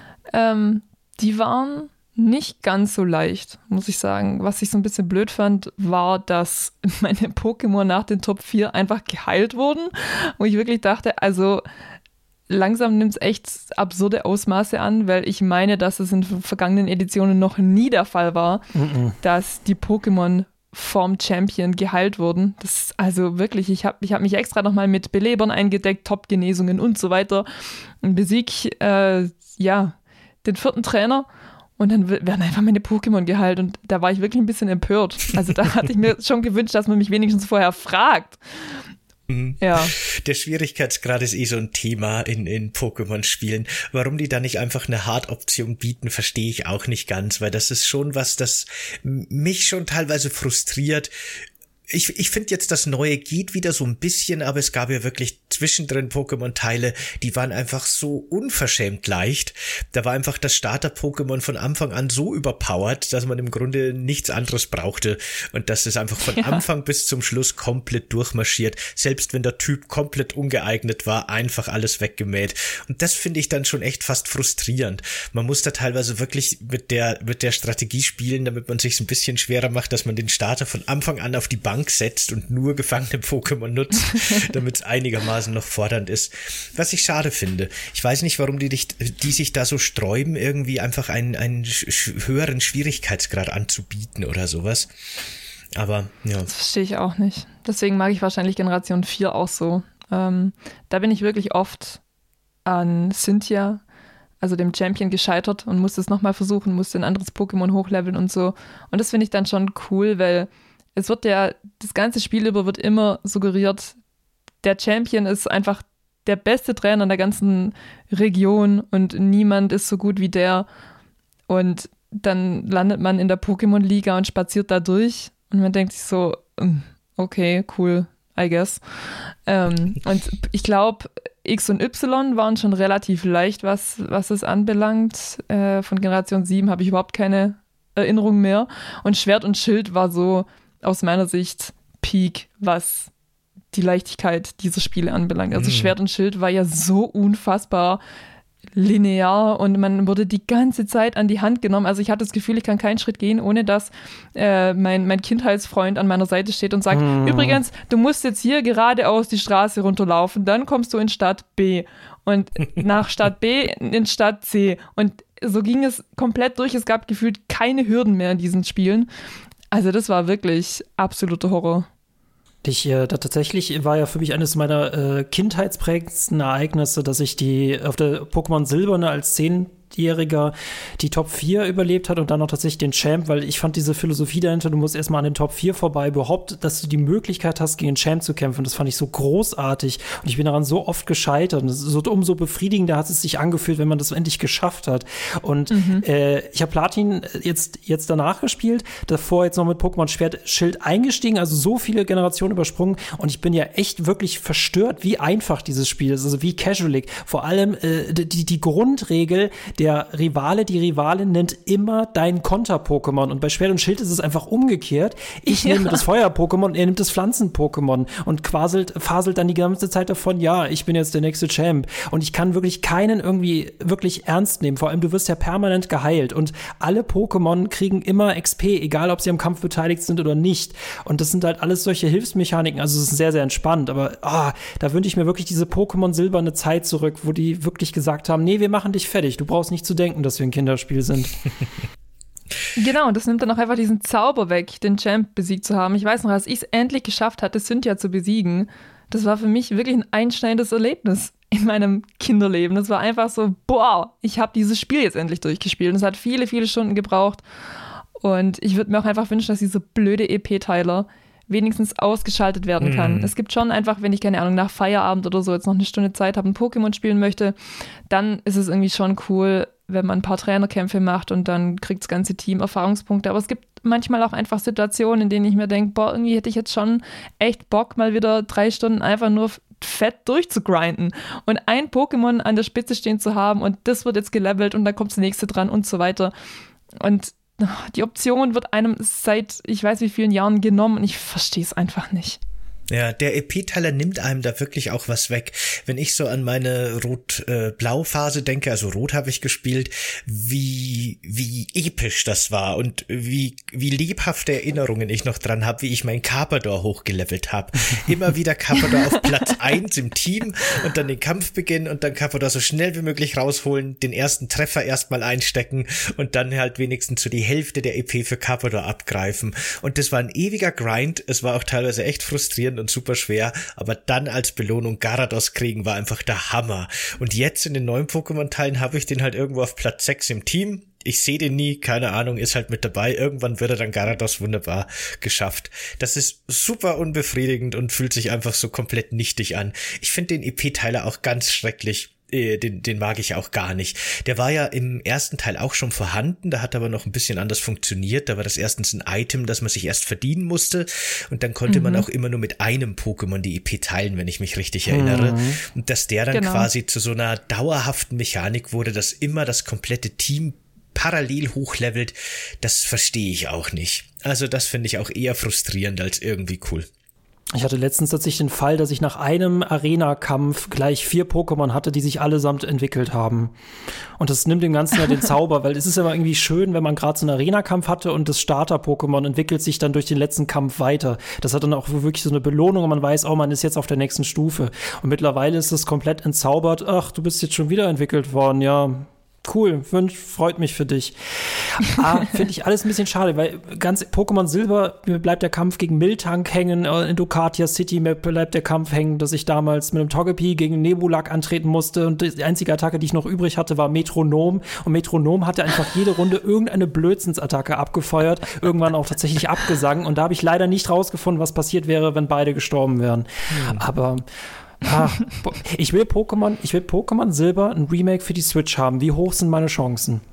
die waren nicht ganz so leicht, muss ich sagen. Was ich so ein bisschen blöd fand, war, dass meine Pokémon nach den Top 4 einfach geheilt wurden. Wo ich wirklich dachte, also langsam nimmt es echt absurde Ausmaße an, weil ich meine, dass es in vergangenen Editionen noch nie der Fall war, dass die Pokémon vom Champion geheilt wurden. Das ist also wirklich, ich hab mich extra nochmal mit Belebern eingedeckt, Top-Genesungen und so weiter und besieg, den 4. Trainer und dann werden einfach meine Pokémon geheilt und da war ich wirklich ein bisschen empört. Also da hatte ich mir schon gewünscht, dass man mich wenigstens vorher fragt. Ja. Der Schwierigkeitsgrad ist so ein Thema in Pokémon-Spielen. Warum die da nicht einfach eine Hard-Option bieten, verstehe ich auch nicht ganz, weil das ist schon was, das mich schon teilweise frustriert. Ich finde jetzt, das Neue geht wieder so ein bisschen, aber es gab ja wirklich zwischendrin Pokémon-Teile, die waren einfach so unverschämt leicht. Da war einfach das Starter-Pokémon von Anfang an so überpowered, dass man im Grunde nichts anderes brauchte. Und das ist einfach von Anfang bis zum Schluss komplett durchmarschiert. Selbst wenn der Typ komplett ungeeignet war, einfach alles weggemäht. Und das finde ich dann schon echt fast frustrierend. Man muss da teilweise wirklich mit der Strategie spielen, damit man sich ein bisschen schwerer macht, dass man den Starter von Anfang an auf die Bank setzt und nur gefangene Pokémon nutzt, damit es einigermaßen noch fordernd ist. Was ich schade finde. Ich weiß nicht, warum die sich da so sträuben, irgendwie einfach einen höheren Schwierigkeitsgrad anzubieten oder sowas. Aber, ja. Das verstehe ich auch nicht. Deswegen mag ich wahrscheinlich Generation 4 auch so. Da bin ich wirklich oft an Cynthia, also dem Champion, gescheitert und musste es nochmal versuchen, musste ein anderes Pokémon hochleveln und so. Und das finde ich dann schon cool, weil es wird das ganze Spiel über wird immer suggeriert, der Champion ist einfach der beste Trainer in der ganzen Region und niemand ist so gut wie der. Und dann landet man in der Pokémon-Liga und spaziert da durch und man denkt sich so, okay, cool, I guess. Und ich glaube, X und Y waren schon relativ leicht, was es anbelangt. Von Generation 7 habe ich überhaupt keine Erinnerung mehr. Und Schwert und Schild war so aus meiner Sicht Peak, was die Leichtigkeit dieser Spiele anbelangt. Also Schwert und Schild war ja so unfassbar linear und man wurde die ganze Zeit an die Hand genommen. Also ich hatte das Gefühl, ich kann keinen Schritt gehen, ohne dass mein Kindheitsfreund an meiner Seite steht und sagt, übrigens, du musst jetzt hier geradeaus die Straße runterlaufen, dann kommst du in Stadt B und nach Stadt B in Stadt C. Und so ging es komplett durch. Es gab gefühlt keine Hürden mehr in diesen Spielen. Also das war wirklich absoluter Horror. Tatsächlich war ja für mich eines meiner kindheitsprägendsten Ereignisse, dass ich auf der Pokémon Silberne als 10-Jähriger die Top 4 überlebt hat und dann noch tatsächlich den Champ, weil ich fand diese Philosophie dahinter, du musst erstmal an den Top 4 vorbei, überhaupt, dass du die Möglichkeit hast, gegen den Champ zu kämpfen. Das fand ich so großartig und ich bin daran so oft gescheitert. Und es ist so, umso befriedigender hat es sich angefühlt, wenn man das endlich geschafft hat. Und ich habe Platin jetzt danach gespielt, davor jetzt noch mit Pokémon Schwert Schild eingestiegen, also so viele Generationen übersprungen und ich bin ja echt wirklich verstört, wie einfach dieses Spiel ist, also wie casualig. Vor allem die Grundregel, der Rivale, die Rivalin nennt immer dein Konter-Pokémon. Und bei Schwert und Schild ist es einfach umgekehrt. Ich nehme das Feuer-Pokémon und er nimmt das Pflanzen-Pokémon und faselt dann die ganze Zeit davon, ja, ich bin jetzt der nächste Champ. Und ich kann wirklich keinen irgendwie wirklich ernst nehmen. Vor allem, du wirst ja permanent geheilt. Und alle Pokémon kriegen immer XP, egal ob sie am Kampf beteiligt sind oder nicht. Und das sind halt alles solche Hilfsmechaniken. Also es ist sehr, sehr entspannt. Aber da wünsche ich mir wirklich diese Pokémon Silberne Zeit zurück, wo die wirklich gesagt haben, nee, wir machen dich fertig. Du brauchst nicht zu denken, dass wir ein Kinderspiel sind. Genau, und das nimmt dann auch einfach diesen Zauber weg, den Champ besiegt zu haben. Ich weiß noch, als ich es endlich geschafft hatte, Cynthia zu besiegen, das war für mich wirklich ein einschneidendes Erlebnis. in meinem Kinderleben. Das war einfach so, boah, ich habe dieses Spiel jetzt endlich durchgespielt. Und es hat viele, viele Stunden gebraucht. Und ich würde mir auch einfach wünschen, dass dieser blöde EP-Teiler wenigstens ausgeschaltet werden kann. Es gibt schon einfach, wenn ich, keine Ahnung, nach Feierabend oder so jetzt noch eine Stunde Zeit habe und Pokémon spielen möchte, dann ist es irgendwie schon cool, wenn man ein paar Trainerkämpfe macht und dann kriegt das ganze Team Erfahrungspunkte. Aber es gibt manchmal auch einfach Situationen, in denen ich mir denke, boah, irgendwie hätte ich jetzt schon echt Bock, mal wieder 3 Stunden einfach nur fett durchzugrinden und ein Pokémon an der Spitze stehen zu haben und das wird jetzt gelevelt und dann kommt das nächste dran und so weiter. Und die Option wird einem seit ich weiß wie vielen Jahren genommen und ich verstehe es einfach nicht. Ja, der EP-Teiler nimmt einem da wirklich auch was weg. Wenn ich so an meine Rot-Blau-Phase denke, also Rot habe ich gespielt, wie episch das war und wie lebhafte Erinnerungen ich noch dran habe, wie ich meinen Carpador hochgelevelt habe. Immer wieder Carpador auf Platz 1 im Team und dann den Kampf beginnen und dann Carpador so schnell wie möglich rausholen, den ersten Treffer erstmal einstecken und dann halt wenigstens so die Hälfte der EP für Carpador abgreifen. Und das war ein ewiger Grind. Es war auch teilweise echt frustrierend und super schwer, aber dann als Belohnung Gyarados kriegen war einfach der Hammer. Und jetzt in den neuen Pokémon-Teilen habe ich den halt irgendwo auf Platz 6 im Team. Ich sehe den nie, keine Ahnung, ist halt mit dabei. Irgendwann wird er dann Gyarados wunderbar geschafft. Das ist super unbefriedigend und fühlt sich einfach so komplett nichtig an. Ich finde den EP-Teiler auch ganz schrecklich. Den mag ich auch gar nicht. Der war ja im ersten Teil auch schon vorhanden, da hat aber noch ein bisschen anders funktioniert. Da war das erstens ein Item, das man sich erst verdienen musste und dann konnte man auch immer nur mit einem Pokémon die EP teilen, wenn ich mich richtig erinnere. Und dass der dann quasi zu so einer dauerhaften Mechanik wurde, dass immer das komplette Team parallel hochlevelt, das verstehe ich auch nicht. Also das finde ich auch eher frustrierend als irgendwie cool. Ich hatte letztens tatsächlich den Fall, dass ich nach einem Arena-Kampf gleich 4 Pokémon hatte, die sich allesamt entwickelt haben. Und das nimmt dem Ganzen ja den Zauber, weil es ist immer irgendwie schön, wenn man gerade so einen Arena-Kampf hatte und das Starter-Pokémon entwickelt sich dann durch den letzten Kampf weiter. Das hat dann auch wirklich so eine Belohnung und man weiß, oh, man ist jetzt auf der nächsten Stufe. Und mittlerweile ist es komplett entzaubert. Ach, du bist jetzt schon wieder entwickelt worden, ja. Cool, freut mich für dich. Finde ich alles ein bisschen schade, weil ganz Pokémon Silber bleibt der Kampf gegen Miltank hängen, in Ducatia City bleibt der Kampf hängen, dass ich damals mit einem Togepi gegen Nebulak antreten musste und die einzige Attacke, die ich noch übrig hatte, war Metronom und Metronom hatte einfach jede Runde irgendeine Blödsinnsattacke abgefeuert, irgendwann auch tatsächlich abgesangen und da habe ich leider nicht rausgefunden, was passiert wäre, wenn beide gestorben wären. Aber ich will Pokémon Silber ein Remake für die Switch haben. Wie hoch sind meine Chancen?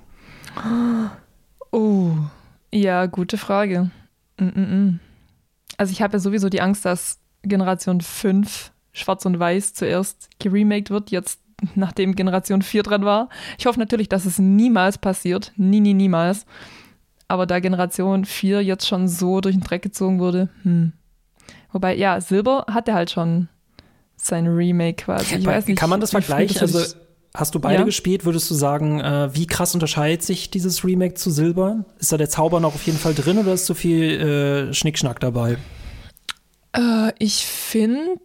Oh, ja, gute Frage. Also ich habe ja sowieso die Angst, dass Generation 5 Schwarz und Weiß zuerst geremaked wird, jetzt nachdem Generation 4 dran war. Ich hoffe natürlich, dass es niemals passiert. Niemals. Aber da Generation 4 jetzt schon so durch den Dreck gezogen wurde, Wobei, ja, Silber hatte halt schon sein Remake quasi. Ich weiß nicht, kann man das vergleichen? Also hast du beide gespielt? Würdest du sagen, wie krass unterscheidet sich dieses Remake zu Silber? Ist da der Zauber noch auf jeden Fall drin oder ist so viel Schnickschnack dabei? Ich finde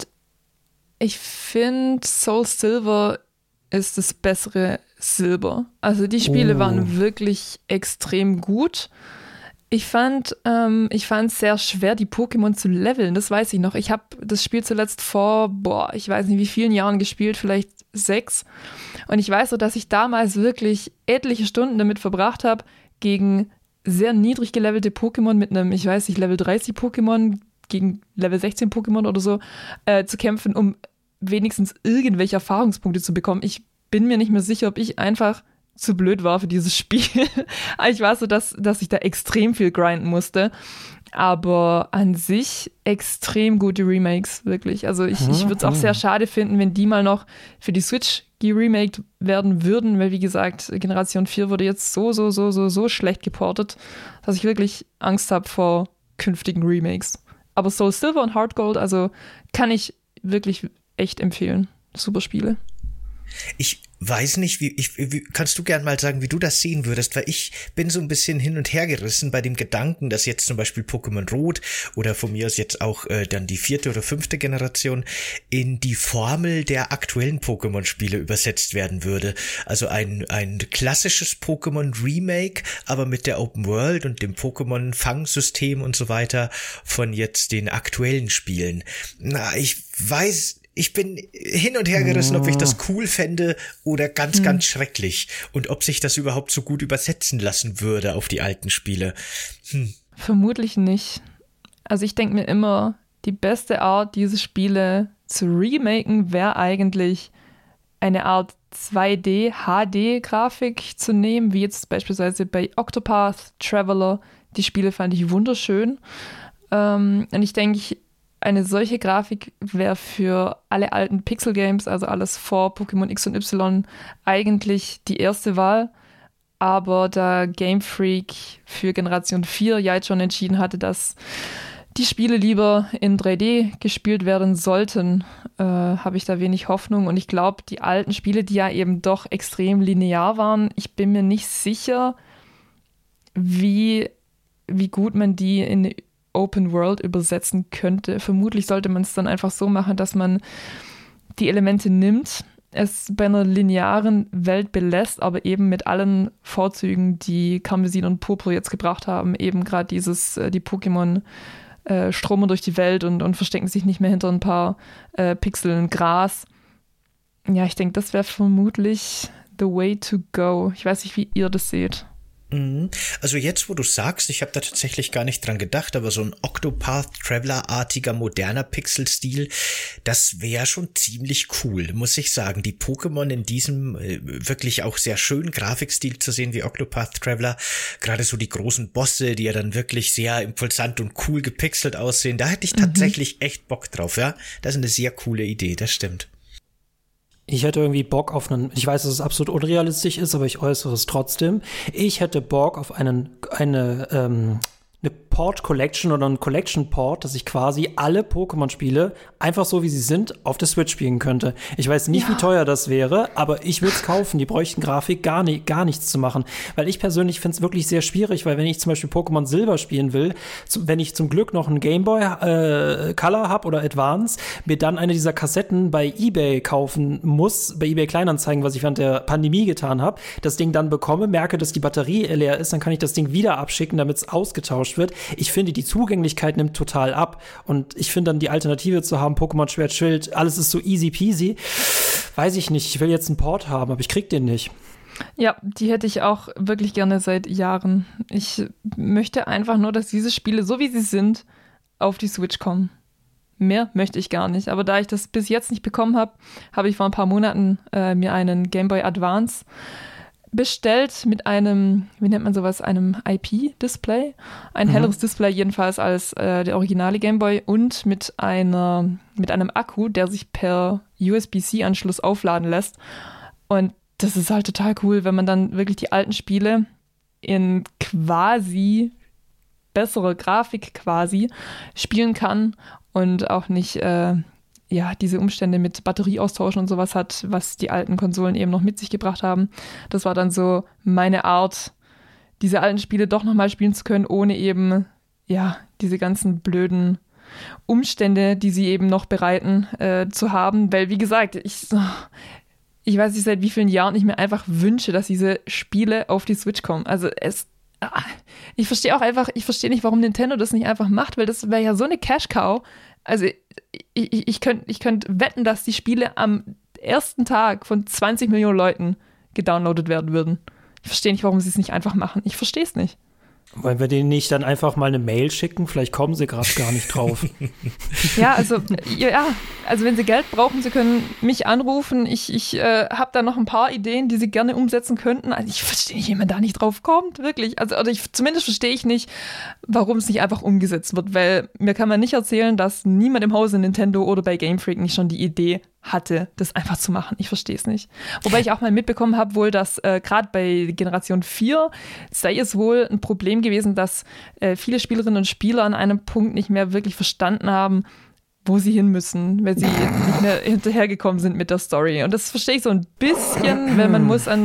Soul Silver ist das bessere Silber. Also die Spiele waren wirklich extrem gut. Ich fand es sehr schwer, die Pokémon zu leveln, das weiß ich noch. Ich habe das Spiel zuletzt vor, ich weiß nicht wie vielen Jahren gespielt, vielleicht 6. Und ich weiß so, dass ich damals wirklich etliche Stunden damit verbracht habe, gegen sehr niedrig gelevelte Pokémon mit einem, ich weiß nicht, Level 30 Pokémon gegen Level 16 Pokémon oder so zu kämpfen, um wenigstens irgendwelche Erfahrungspunkte zu bekommen. Ich bin mir nicht mehr sicher, ob ich einfach zu blöd war für dieses Spiel. Ich war so, dass ich da extrem viel grinden musste. Aber an sich extrem gute Remakes, wirklich. Also ich würde es auch sehr schade finden, wenn die mal noch für die Switch geremaked werden würden, weil wie gesagt, Generation 4 wurde jetzt so schlecht geportet, dass ich wirklich Angst habe vor künftigen Remakes. Aber Soul Silver und Heart Gold, also kann ich wirklich echt empfehlen. Super Spiele. Ich weiß nicht, kannst du gern mal sagen, wie du das sehen würdest, weil ich bin so ein bisschen hin und her gerissen bei dem Gedanken, dass jetzt zum Beispiel Pokémon Rot oder von mir aus jetzt auch dann die 4. oder 5. Generation in die Formel der aktuellen Pokémon-Spiele übersetzt werden würde. Also ein klassisches Pokémon-Remake, aber mit der Open World und dem Pokémon-Fangsystem und so weiter von jetzt den aktuellen Spielen. Ich weiß Ich bin hin und her gerissen, ob ich das cool fände oder ganz, ganz schrecklich. Und ob sich das überhaupt so gut übersetzen lassen würde auf die alten Spiele. Vermutlich nicht. Also ich denke mir immer, die beste Art, diese Spiele zu remaken, wäre eigentlich eine Art 2D-HD-Grafik zu nehmen, wie jetzt beispielsweise bei Octopath Traveler. Die Spiele fand ich wunderschön. Und ich denke, eine solche Grafik wäre für alle alten Pixel-Games, also alles vor Pokémon X und Y, eigentlich die erste Wahl. Aber da Game Freak für Generation 4 ja jetzt schon entschieden hatte, dass die Spiele lieber in 3D gespielt werden sollten, habe ich da wenig Hoffnung. Und ich glaube, die alten Spiele, die ja eben doch extrem linear waren, ich bin mir nicht sicher, wie gut man die in Open World übersetzen könnte. Vermutlich sollte man es dann einfach so machen, dass man die Elemente nimmt, es bei einer linearen Welt belässt, aber eben mit allen Vorzügen, die Karmesin und Purpur jetzt gebracht haben. Eben gerade die Pokémon stromern durch die Welt und verstecken sich nicht mehr hinter ein paar Pixeln Gras. Ja, ich denke, das wäre vermutlich the way to go. Ich weiß nicht, wie ihr das seht. Also jetzt, wo du sagst, ich habe da tatsächlich gar nicht dran gedacht, aber so ein Octopath-Traveler-artiger, moderner Pixel-Stil, das wäre schon ziemlich cool, muss ich sagen. Die Pokémon in diesem wirklich auch sehr schönen Grafikstil zu sehen wie Octopath Traveler, gerade so die großen Bosse, die ja dann wirklich sehr impulsant und cool gepixelt aussehen, da hätte ich tatsächlich echt Bock drauf, ja. Das ist eine sehr coole Idee, das stimmt. Ich hätte irgendwie Bock auf ich weiß, dass es absolut unrealistisch ist, aber ich äußere es trotzdem. Ich hätte Bock auf eine Port Collection oder ein Collection Port, dass ich quasi alle Pokémon-Spiele einfach so, wie sie sind, auf der Switch spielen könnte. Ich weiß nicht, wie teuer das wäre, aber ich würde es kaufen. Die bräuchten Grafik gar nichts zu machen. Weil ich persönlich finde es wirklich sehr schwierig, weil wenn ich zum Beispiel Pokémon Silber spielen will, wenn ich zum Glück noch einen Game Boy Color habe oder Advance, mir dann eine dieser Kassetten bei eBay kaufen muss, bei eBay Kleinanzeigen, was ich während der Pandemie getan habe, das Ding dann bekomme, merke, dass die Batterie leer ist, dann kann ich das Ding wieder abschicken, damit es ausgetauscht wird. Ich finde, die Zugänglichkeit nimmt total ab. Und ich finde dann die Alternative zu haben, Pokémon Schwert, Schild, alles ist so easy peasy. Weiß ich nicht. Ich will jetzt einen Port haben, aber ich krieg den nicht. Ja, die hätte ich auch wirklich gerne seit Jahren. Ich möchte einfach nur, dass diese Spiele, so wie sie sind, auf die Switch kommen. Mehr möchte ich gar nicht. Aber da ich das bis jetzt nicht bekommen habe, habe ich vor ein paar Monaten mir einen Game Boy Advance bestellt mit einem, wie nennt man sowas, einem IP-Display. Ein helleres Display jedenfalls als der originale Game Boy und mit einem Akku, der sich per USB-C-Anschluss aufladen lässt. Und das ist halt total cool, wenn man dann wirklich die alten Spiele in quasi besserer Grafik quasi spielen kann und auch nicht diese Umstände mit Batterieaustauschen und sowas hat, was die alten Konsolen eben noch mit sich gebracht haben. Das war dann so meine Art, diese alten Spiele doch nochmal spielen zu können, ohne eben, diese ganzen blöden Umstände, die sie eben noch bereiten, zu haben. Weil, wie gesagt, ich weiß nicht, seit wie vielen Jahren ich mir einfach wünsche, dass diese Spiele auf die Switch kommen. Also ich verstehe nicht, warum Nintendo das nicht einfach macht, weil das wäre ja so eine Cash-Cow. Also ich könnte wetten, dass die Spiele am ersten Tag von 20 Millionen Leuten gedownloadet werden würden. Ich verstehe nicht, warum sie es nicht einfach machen. Ich verstehe es nicht. Wollen wir denen nicht dann einfach mal eine Mail schicken? Vielleicht kommen sie gerade gar nicht drauf. Also wenn sie Geld brauchen, sie können mich anrufen. Ich habe da noch ein paar Ideen, die sie gerne umsetzen könnten. Also ich verstehe nicht, wie man da nicht drauf kommt, wirklich. Zumindest verstehe ich nicht, warum es nicht einfach umgesetzt wird, weil mir kann man nicht erzählen, dass niemand im Hause Nintendo oder bei Game Freak nicht schon die Idee hatte, das einfach zu machen. Ich verstehe es nicht. Wobei ich auch mal mitbekommen habe, wohl, dass gerade bei Generation 4 sei es wohl ein Problem gewesen, dass viele Spielerinnen und Spieler an einem Punkt nicht mehr wirklich verstanden haben, wo sie hin müssen, weil sie nicht mehr hinterhergekommen sind mit der Story. Und das verstehe ich so ein bisschen, weil man muss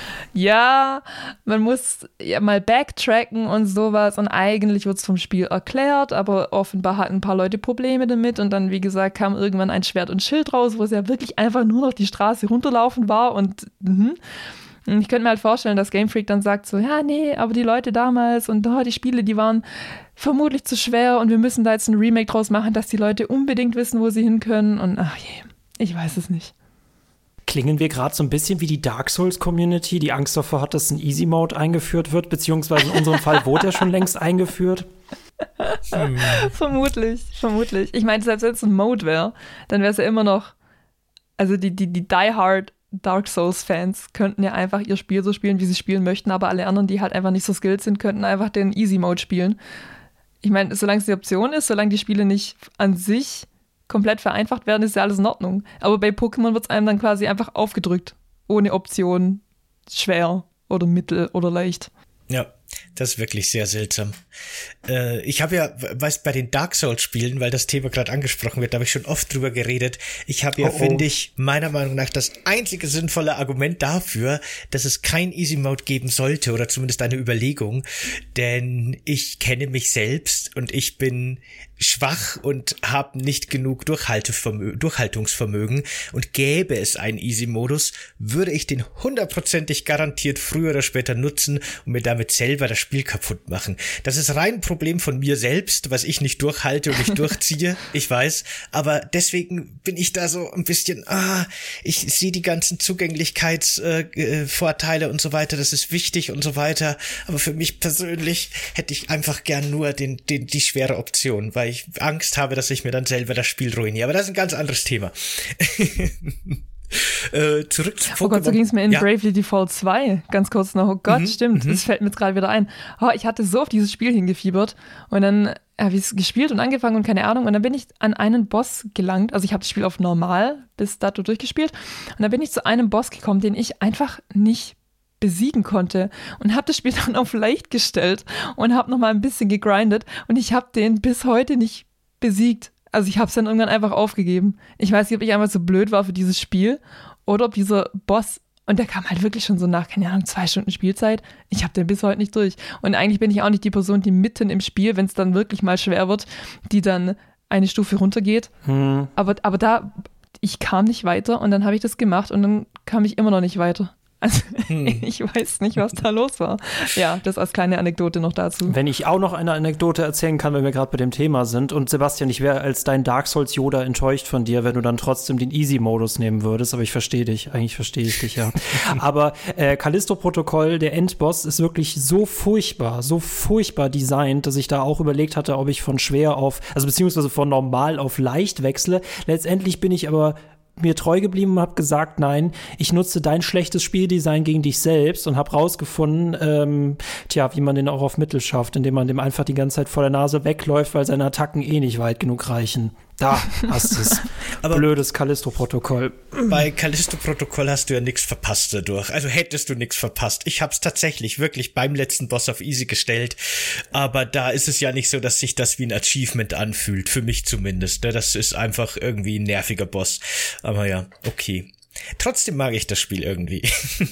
mal backtracken und sowas und eigentlich wird es vom Spiel erklärt, aber offenbar hatten ein paar Leute Probleme damit und dann, wie gesagt, kam irgendwann ein Schwert und Schild raus, wo es ja wirklich einfach nur noch die Straße runterlaufen war und ich könnte mir halt vorstellen, dass Game Freak dann sagt so, ja, nee, aber die Leute damals und die Spiele, die waren vermutlich zu schwer und wir müssen da jetzt ein Remake draus machen, dass die Leute unbedingt wissen, wo sie hin können und ach je. Ich weiß es nicht. Klingen wir gerade so ein bisschen wie die Dark Souls-Community, die Angst davor hat, dass ein Easy-Mode eingeführt wird, beziehungsweise in unserem Fall wurde er schon längst eingeführt? Vermutlich. Ich meine, selbst wenn es ein Mode wäre, dann wäre es ja immer noch, also die Die-Hard Dark Souls-Fans könnten ja einfach ihr Spiel so spielen, wie sie spielen möchten, aber alle anderen, die halt einfach nicht so skilled sind, könnten einfach den Easy-Mode spielen. Ich meine, solange es die Option ist, solange die Spiele nicht an sich komplett vereinfacht werden, ist ja alles in Ordnung. Aber bei Pokémon wird es einem dann quasi einfach aufgedrückt. Ohne Option, schwer oder mittel oder leicht. Ja, das ist wirklich sehr seltsam. Ich habe ja, weißt, bei den Dark Souls-Spielen, weil das Thema gerade angesprochen wird, da habe ich schon oft drüber geredet. Ich habe ja, finde ich, meiner Meinung nach das einzige sinnvolle Argument dafür, dass es kein Easy-Mode geben sollte oder zumindest eine Überlegung, denn ich kenne mich selbst und ich bin schwach und habe nicht genug Durchhaltungsvermögen und gäbe es einen Easy-Modus, würde ich den 100%ig garantiert früher oder später nutzen und mir damit selber das Spiel kaputt machen. Das ist rein ein Problem von mir selbst, was ich nicht durchhalte und nicht durchziehe, ich weiß, aber deswegen bin ich da so ein bisschen, ich sehe die ganzen Zugänglichkeitsvorteile und so weiter, das ist wichtig und so weiter, aber für mich persönlich hätte ich einfach gern nur die schwere Option, weil ich Angst habe, dass ich mir dann selber das Spiel ruiniere. Aber das ist ein ganz anderes Thema. Zurück zu Pokémon. Oh Gott, so ging es mir in Bravely Default 2. Ganz kurz noch. Oh Gott, stimmt. Das fällt mir jetzt gerade wieder ein. Oh, ich hatte so auf dieses Spiel hingefiebert. Und dann habe ich es gespielt und angefangen und keine Ahnung. Und dann bin ich an einen Boss gelangt. Also ich habe das Spiel auf normal bis dato durchgespielt. Und dann bin ich zu einem Boss gekommen, den ich einfach nicht besiegen konnte und habe das Spiel dann auf leicht gestellt und habe nochmal ein bisschen gegrindet und ich habe den bis heute nicht besiegt. Also ich habe es dann irgendwann einfach aufgegeben. Ich weiß nicht, ob ich einmal so blöd war für dieses Spiel oder ob dieser Boss, und der kam halt wirklich schon so nach, keine Ahnung, 2 Stunden Spielzeit. Ich habe den bis heute nicht durch. Und eigentlich bin ich auch nicht die Person, die mitten im Spiel, wenn es dann wirklich mal schwer wird, die dann eine Stufe runtergeht. Aber da, ich kam nicht weiter und dann habe ich das gemacht und dann kam ich immer noch nicht weiter. Also ich weiß nicht, was da los war. Ja, das als kleine Anekdote noch dazu. Wenn ich auch noch eine Anekdote erzählen kann, wenn wir gerade bei dem Thema sind. Und Sebastian, ich wäre als dein Dark Souls Yoda enttäuscht von dir, wenn du dann trotzdem den Easy-Modus nehmen würdest. Aber ich verstehe dich. Eigentlich verstehe ich dich, ja. Aber Callisto-Protokoll, der Endboss, ist wirklich so furchtbar designt, dass ich da auch überlegt hatte, ob ich von schwer auf, also beziehungsweise von normal auf leicht wechsle. Letztendlich bin ich aber mir treu geblieben und habe gesagt, nein, ich nutze dein schlechtes Spieldesign gegen dich selbst und habe rausgefunden, wie man den auch auf Mittel schafft, indem man dem einfach die ganze Zeit vor der Nase wegläuft, weil seine Attacken eh nicht weit genug reichen. Da hast du es. Blödes Callisto-Protokoll. Bei Callisto-Protokoll hast du ja nichts verpasst dadurch. Also hättest du nichts verpasst. Ich hab's tatsächlich wirklich beim letzten Boss auf Easy gestellt. Aber da ist es ja nicht so, dass sich das wie ein Achievement anfühlt. Für mich zumindest. Das ist einfach irgendwie ein nerviger Boss. Aber ja, okay. Trotzdem mag ich das Spiel irgendwie.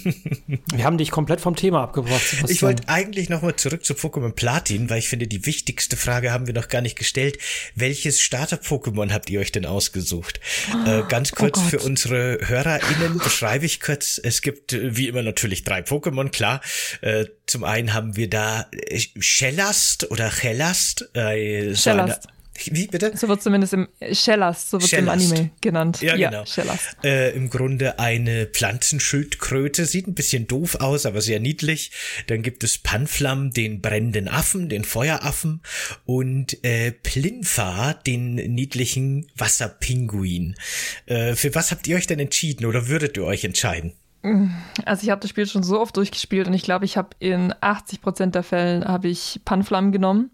Wir haben dich komplett vom Thema abgebracht, Sebastian. Ich wollte eigentlich nochmal zurück zu Pokémon Platin, weil ich finde, die wichtigste Frage haben wir noch gar nicht gestellt. Welches Starter-Pokémon habt ihr euch denn ausgesucht? Ganz kurz für unsere HörerInnen beschreibe ich kurz. Es gibt wie immer natürlich 3 Pokémon, klar. Zum einen haben wir da Schellast oder Chellast. Schellast. Wie, bitte? So wird zumindest im Schellast, so wird im Anime genannt. Ja, genau. Schellast. Im Grunde eine Pflanzenschildkröte, sieht ein bisschen doof aus, aber sehr niedlich. Dann gibt es Panflam, den brennenden Affen, den Feueraffen und Plinfa, den niedlichen Wasserpinguin. Für was habt ihr euch denn entschieden oder würdet ihr euch entscheiden? Also ich habe das Spiel schon so oft durchgespielt und ich glaube, ich habe in 80% der Fällen habe ich Panflam genommen.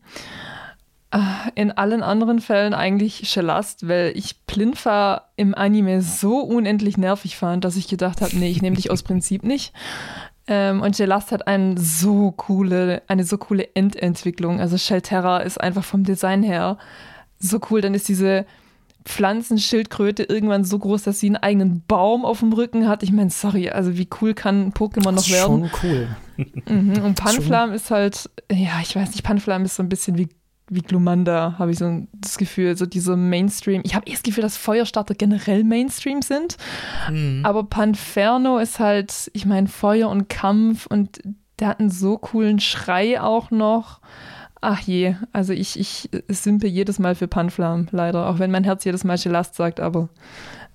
In allen anderen Fällen eigentlich Schellast, weil ich Plinfa im Anime so unendlich nervig fand, dass ich gedacht habe, nee, ich nehme dich aus Prinzip nicht. Und Schellast hat eine so coole Endentwicklung. Also Shelterra ist einfach vom Design her so cool. Dann ist diese Pflanzenschildkröte irgendwann so groß, dass sie einen eigenen Baum auf dem Rücken hat. Ich meine, sorry, also wie cool kann ein Pokémon noch werden? Schon cool. Und Panflam ist halt, ja, ich weiß nicht, Panflam ist so ein bisschen wie Glumanda, habe ich so das Gefühl, so diese Mainstream. Ich habe das Gefühl, dass Feuerstarter generell Mainstream sind, aber Panferno ist halt, ich meine, Feuer und Kampf und der hat einen so coolen Schrei auch noch. Ach je, also ich simpe jedes Mal für Panflam, leider, auch wenn mein Herz jedes Mal Schellast sagt, aber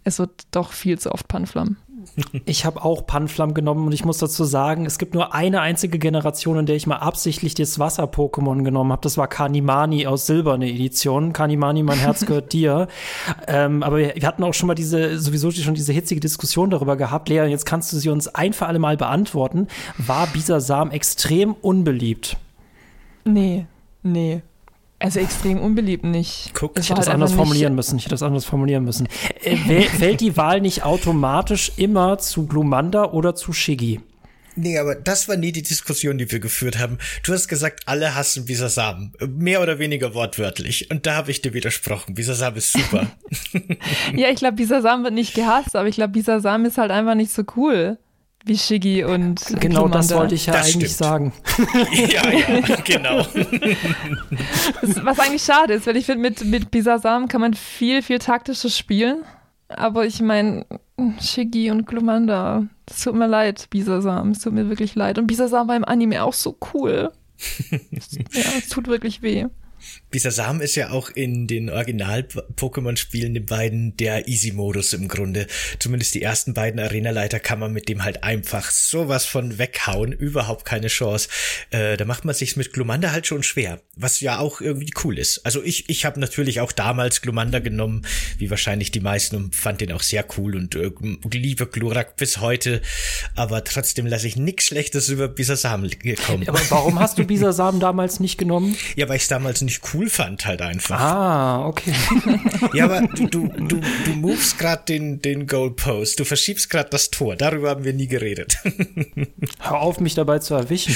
es wird doch viel zu oft Panflam. Ich habe auch Panflam genommen und ich muss dazu sagen, es gibt nur eine einzige Generation, in der ich mal absichtlich das Wasser-Pokémon genommen habe. Das war Kanimani aus Silberne Edition. Kanimani, mein Herz gehört dir. Aber wir hatten auch schon mal diese hitzige Diskussion darüber gehabt. Lea, jetzt kannst du sie uns ein für alle Mal beantworten. War Bisasam extrem unbeliebt? Nee. Also extrem unbeliebt nicht. Guck, ich hätte das anders formulieren müssen. Fällt die Wahl nicht automatisch immer zu Glumanda oder zu Shiggy? Nee, aber das war nie die Diskussion, die wir geführt haben. Du hast gesagt, alle hassen Bisasam. Mehr oder weniger wortwörtlich. Und da habe ich dir widersprochen. Bisasam ist super. Ja, ich glaube, Bisasam wird nicht gehasst, aber ich glaube, Bisasam ist halt einfach nicht so cool wie Shiggy und Genau, Glumanda. das wollte ich ja das eigentlich sagen. Ja, genau. Was eigentlich schade ist, weil ich finde, mit Bisasam kann man viel, viel taktischer spielen. Aber ich meine, Shiggy und Glumanda, es tut mir leid, Bisasam, es tut mir wirklich leid. Und Bisasam war im Anime auch so cool. Ja, es tut wirklich weh. Bisasam ist ja auch in den Original-Pokémon-Spielen, den beiden, der Easy-Modus im Grunde. Zumindest die ersten beiden Arenaleiter kann man mit dem halt einfach sowas von weghauen, überhaupt keine Chance. Da macht man sich's mit Glumanda halt schon schwer, was ja auch irgendwie cool ist. Also ich habe natürlich auch damals Glumanda genommen, wie wahrscheinlich die meisten, und fand den auch sehr cool und liebe Glurak bis heute, aber trotzdem lasse ich nichts Schlechtes über Bisasam kommen. Aber warum hast du Bisasam damals nicht genommen? Ja, weil ich damals nicht cool fand halt einfach. Ah, okay. Ja, aber du movest gerade den Goalpost, du verschiebst gerade das Tor, darüber haben wir nie geredet. Hör auf, mich dabei zu erwischen.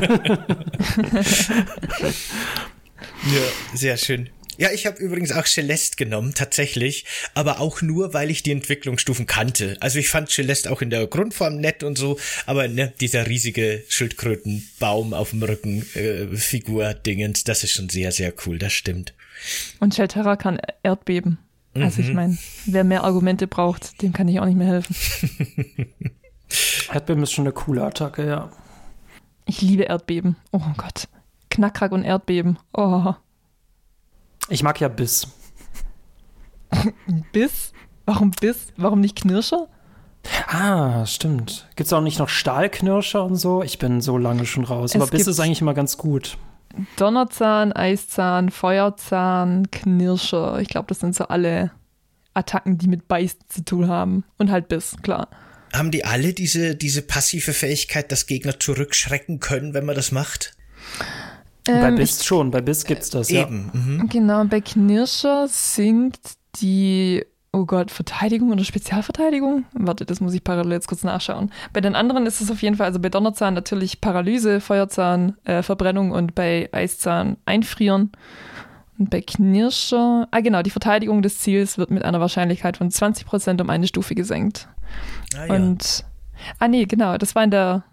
Ja, sehr schön. Ja, ich habe übrigens auch Celeste genommen, tatsächlich, aber auch nur, weil ich die Entwicklungsstufen kannte. Also ich fand Celeste auch in der Grundform nett und so, aber ne, dieser riesige Schildkrötenbaum auf dem Rücken Figur-Dingens, das ist schon sehr, sehr cool, das stimmt. Und Shelterra kann Erdbeben. Also ich meine, wer mehr Argumente braucht, dem kann ich auch nicht mehr helfen. Erdbeben ist schon eine coole Attacke, ja. Ich liebe Erdbeben. Oh Gott. Knackrack und Erdbeben. Oh. Ich mag ja Biss. Biss? Warum Biss? Warum nicht Knirscher? Ah, stimmt. Gibt's auch nicht noch Stahlknirscher und so? Ich bin so lange schon raus. Aber Biss ist eigentlich immer ganz gut. Donnerzahn, Eiszahn, Feuerzahn, Knirscher. Ich glaube, das sind so alle Attacken, die mit Beißen zu tun haben. Und halt Biss, klar. Haben die alle diese passive Fähigkeit, dass Gegner zurückschrecken können, wenn man das macht? Bei Biss schon, bei Biss gibt's das, eben. Ja. Mhm. Genau, bei Knirscher sinkt die, oh Gott, Verteidigung oder Spezialverteidigung? Warte, das muss ich parallel jetzt kurz nachschauen. Bei den anderen ist es auf jeden Fall, also bei Donnerzahn natürlich Paralyse, Feuerzahn, Verbrennung und bei Eiszahn Einfrieren. Und bei Knirscher, genau, die Verteidigung des Ziels wird mit einer Wahrscheinlichkeit von 20% um eine Stufe gesenkt. Ah, ja. Und, nee, genau, das war in der,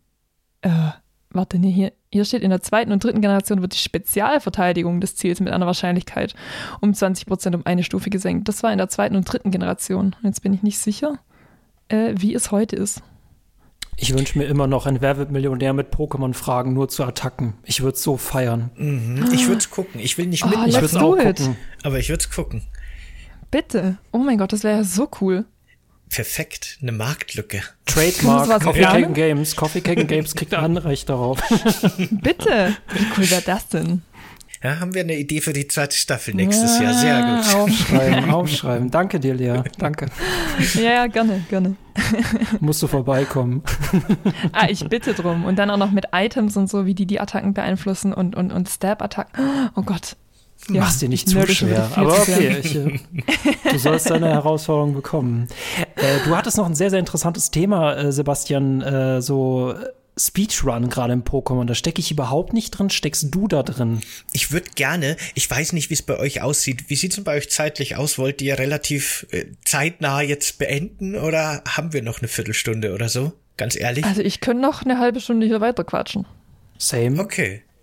hier steht, in der zweiten und dritten Generation wird die Spezialverteidigung des Ziels mit einer Wahrscheinlichkeit um 20% um eine Stufe gesenkt. Das war in der zweiten und dritten Generation. Und jetzt bin ich nicht sicher, wie es heute ist. Ich wünsche mir immer noch ein Wer wird Millionär mit Pokémon-Fragen nur zu Attacken. Ich würde es so feiern. Mhm. Ich würde es gucken. Ich will nicht mitmachen. Ich würde es auch gucken. Aber ich würde es gucken. Bitte. Oh mein Gott, das wäre ja so cool. Perfekt. Eine Marktlücke. Trademark, Coffee Cake Games. Coffee Cake Games kriegt Anrecht darauf. Bitte. Wie cool wäre das denn? Ja, haben wir eine Idee für die zweite Staffel nächstes Jahr. Sehr gut. Aufschreiben. Danke dir, Lea. Danke. Ja, gerne. Musst du vorbeikommen. Ich bitte drum. Und dann auch noch mit Items und so, wie die Attacken beeinflussen und Stab-Attacken. Oh Gott. Ja, mach's dir nicht zu schwer. Aber okay, du sollst deine Herausforderung bekommen. Du hattest noch ein sehr, sehr interessantes Thema, Sebastian, so Speedrun gerade im Pokémon. Da stecke ich überhaupt nicht drin. Steckst du da drin? Ich würde gerne, ich weiß nicht, wie es bei euch aussieht. Wie sieht's denn bei euch zeitlich aus? Wollt ihr relativ zeitnah jetzt beenden oder haben wir noch eine Viertelstunde oder so? Ganz ehrlich? Also ich könnte noch eine halbe Stunde hier weiter quatschen. Same. Okay.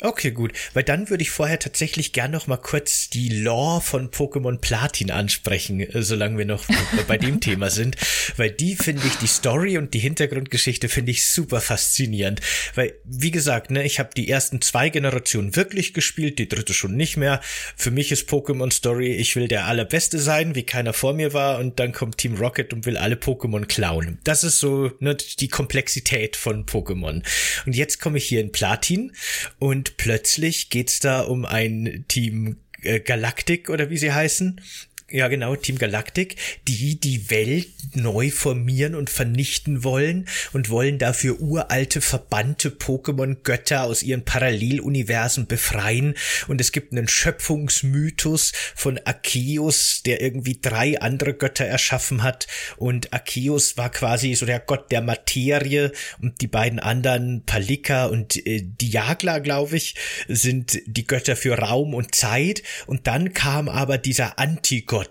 Okay, gut. Weil dann würde ich vorher tatsächlich gern noch mal kurz die Lore von Pokémon Platin ansprechen, solange wir noch bei dem Thema sind. Weil die finde ich, die Story und die Hintergrundgeschichte finde ich super faszinierend. Weil, wie gesagt, ne, ich habe die ersten 2 Generationen wirklich gespielt, die dritte schon nicht mehr. Für mich ist Pokémon Story, ich will der Allerbeste sein, wie keiner vor mir war, und dann kommt Team Rocket und will alle Pokémon klauen. Das ist so, ne, die Komplexität von Pokémon. Und jetzt komme ich hier in Platin und plötzlich geht's da um ein Team Galactic oder wie sie heißen. Ja, genau, Team Galactic, die Welt neu formieren und vernichten wollen und wollen dafür uralte, verbannte Pokémon-Götter aus ihren Paralleluniversen befreien. Und es gibt einen Schöpfungsmythos von Arceus, der irgendwie 3 andere Götter erschaffen hat. Und Arceus war quasi so der Gott der Materie, und die beiden anderen, Palika und Diagla, glaube ich, sind die Götter für Raum und Zeit. Und dann kam aber dieser Antigott,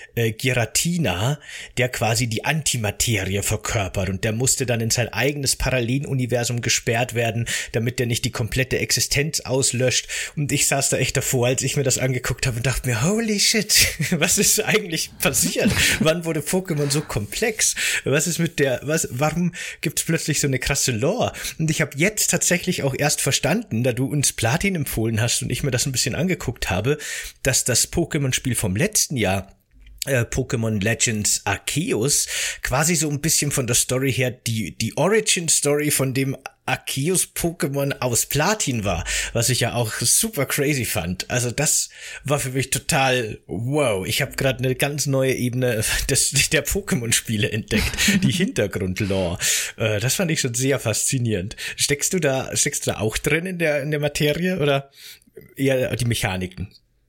Giratina, der quasi die Antimaterie verkörpert, und der musste dann in sein eigenes Paralleluniversum gesperrt werden, damit der nicht die komplette Existenz auslöscht. Und ich saß da echt davor, als ich mir das angeguckt habe, und dachte mir, holy shit, was ist eigentlich passiert? Wann wurde Pokémon so komplex? Was ist mit warum gibt's plötzlich so eine krasse Lore? Und ich habe jetzt tatsächlich auch erst verstanden, da du uns Platin empfohlen hast und ich mir das ein bisschen angeguckt habe, dass das Pokémon-Spiel vom letzten Jahr, Pokémon Legends Arceus, quasi so ein bisschen von der Story her die Origin-Story von dem Arceus-Pokémon aus Platin war, was ich ja auch super crazy fand. Also das war für mich total wow. Ich habe gerade eine ganz neue Ebene der Pokémon-Spiele entdeckt, die Hintergrundlore. Das fand ich schon sehr faszinierend. Steckst du da auch drin in der Materie oder eher die Mechaniken?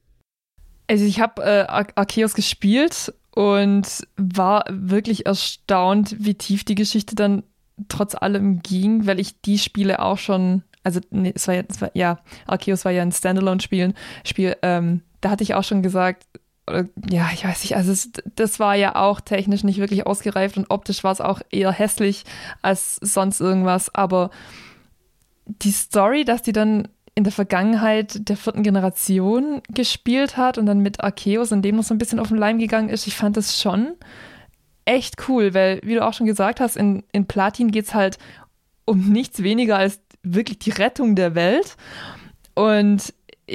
Also ich habe Arceus gespielt und war wirklich erstaunt, wie tief die Geschichte dann trotz allem ging, weil ich die Spiele auch schon, also nee, Arceus war ja ein Standalone-Spiel, da hatte ich auch schon gesagt, ja, ich weiß nicht, also das war ja auch technisch nicht wirklich ausgereift und optisch war es auch eher hässlich als sonst irgendwas, aber die Story, dass die dann in der Vergangenheit der 4. Generation gespielt hat und dann mit Arceus und dem noch so ein bisschen auf den Leim gegangen ist, ich fand das schon echt cool, weil, wie du auch schon gesagt hast, in Platin geht's halt um nichts weniger als wirklich die Rettung der Welt. Und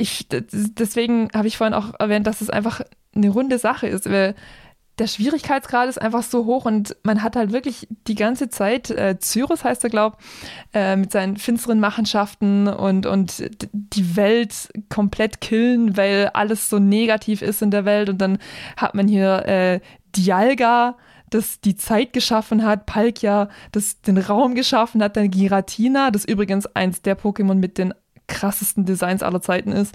deswegen habe ich vorhin auch erwähnt, dass es einfach eine runde Sache ist, weil der Schwierigkeitsgrad ist einfach so hoch und man hat halt wirklich die ganze Zeit, Cyrus heißt er, glaube ich, mit seinen finsteren Machenschaften und die Welt komplett killen, weil alles so negativ ist in der Welt. Und dann hat man hier Dialga, das die Zeit geschaffen hat, Palkia, das den Raum geschaffen hat, dann Giratina, das übrigens eins der Pokémon mit den krassesten Designs aller Zeiten ist.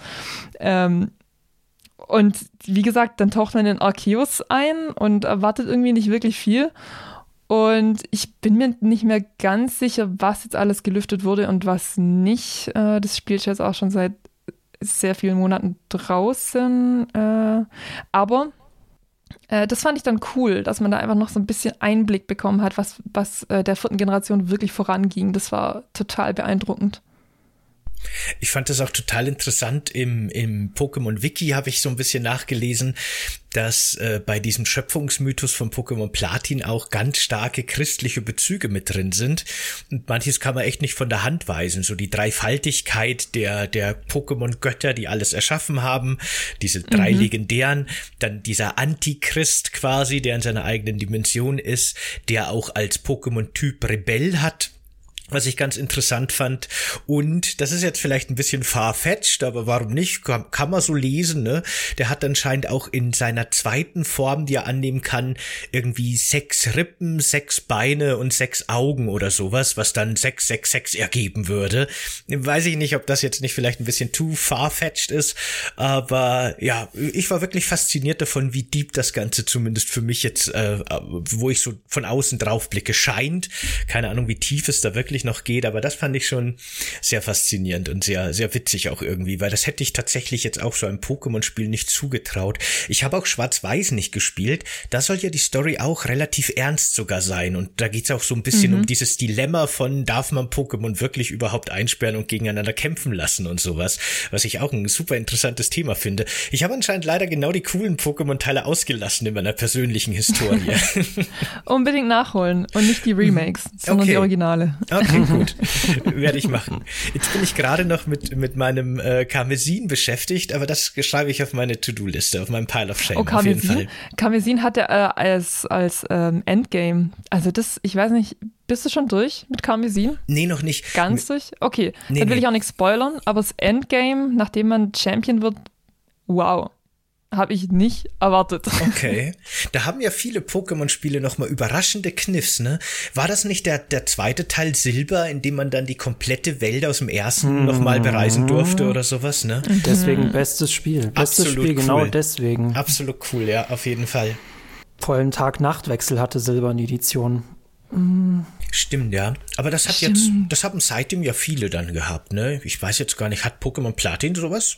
Und wie gesagt, dann taucht man in Arceus ein und erwartet irgendwie nicht wirklich viel. Und ich bin mir nicht mehr ganz sicher, was jetzt alles gelüftet wurde und was nicht. Das Spiel ist jetzt auch schon seit sehr vielen Monaten draußen. Aber das fand ich dann cool, dass man da einfach noch so ein bisschen Einblick bekommen hat, was der 4. Generation wirklich voranging. Das war total beeindruckend. Ich fand das auch total interessant. Im Pokémon-Wiki habe ich so ein bisschen nachgelesen, dass bei diesem Schöpfungsmythos von Pokémon Platin auch ganz starke christliche Bezüge mit drin sind. Und manches kann man echt nicht von der Hand weisen. So die Dreifaltigkeit der Pokémon-Götter, die alles erschaffen haben, diese 3 legendären, dann dieser Antichrist quasi, der in seiner eigenen Dimension ist, der auch als Pokémon-Typ Rebell hat, was ich ganz interessant fand. Und das ist jetzt vielleicht ein bisschen far-fetched, aber warum nicht? Kann man so lesen, ne? Der hat anscheinend auch in seiner 2. Form, die er annehmen kann, irgendwie 6 Rippen, 6 Beine und 6 Augen oder sowas, was dann 666 ergeben würde. Weiß ich nicht, ob das jetzt nicht vielleicht ein bisschen too far-fetched ist, aber ja, ich war wirklich fasziniert davon, wie deep das Ganze zumindest für mich jetzt, wo ich so von außen drauf blicke, scheint. Keine Ahnung, wie tief es da wirklich wirklich noch geht, aber das fand ich schon sehr faszinierend und sehr, sehr witzig auch irgendwie, weil das hätte ich tatsächlich jetzt auch so einem Pokémon-Spiel nicht zugetraut. Ich habe auch Schwarz-Weiß nicht gespielt, da soll ja die Story auch relativ ernst sogar sein und da geht's auch so ein bisschen um dieses Dilemma von, darf man Pokémon wirklich überhaupt einsperren und gegeneinander kämpfen lassen und sowas, was ich auch ein super interessantes Thema finde. Ich habe anscheinend leider genau die coolen Pokémon-Teile ausgelassen in meiner persönlichen Historie. Unbedingt nachholen und nicht die Remakes, sondern die Originale. Okay, gut. Werde ich machen. Jetzt bin ich gerade noch mit meinem Karmesin beschäftigt, aber das schreibe ich auf meine To-Do-Liste, auf meinem Pile of Shame. Oh, Karmesin? Auf jeden Fall. Karmesin hatte als Endgame, also das, ich weiß nicht, bist du schon durch mit Karmesin? Nee, noch nicht. Ganz durch? Okay, dann will ich auch nichts spoilern, aber das Endgame, nachdem man Champion wird, wow. Habe ich nicht erwartet. Okay. Da haben ja viele Pokémon-Spiele nochmal überraschende Kniffs, ne? War das nicht der zweite Teil Silber, in dem man dann die komplette Welt aus dem ersten nochmal bereisen durfte oder sowas, ne? Deswegen bestes Spiel. Bestes Absolut Spiel, cool. Genau deswegen. Absolut cool, ja, auf jeden Fall. Vor allem Tag-Nacht-Wechsel hatte Silber in Edition. Stimmt, ja. Aber das haben seitdem ja viele dann gehabt, ne? Ich weiß jetzt gar nicht, hat Pokémon Platin sowas?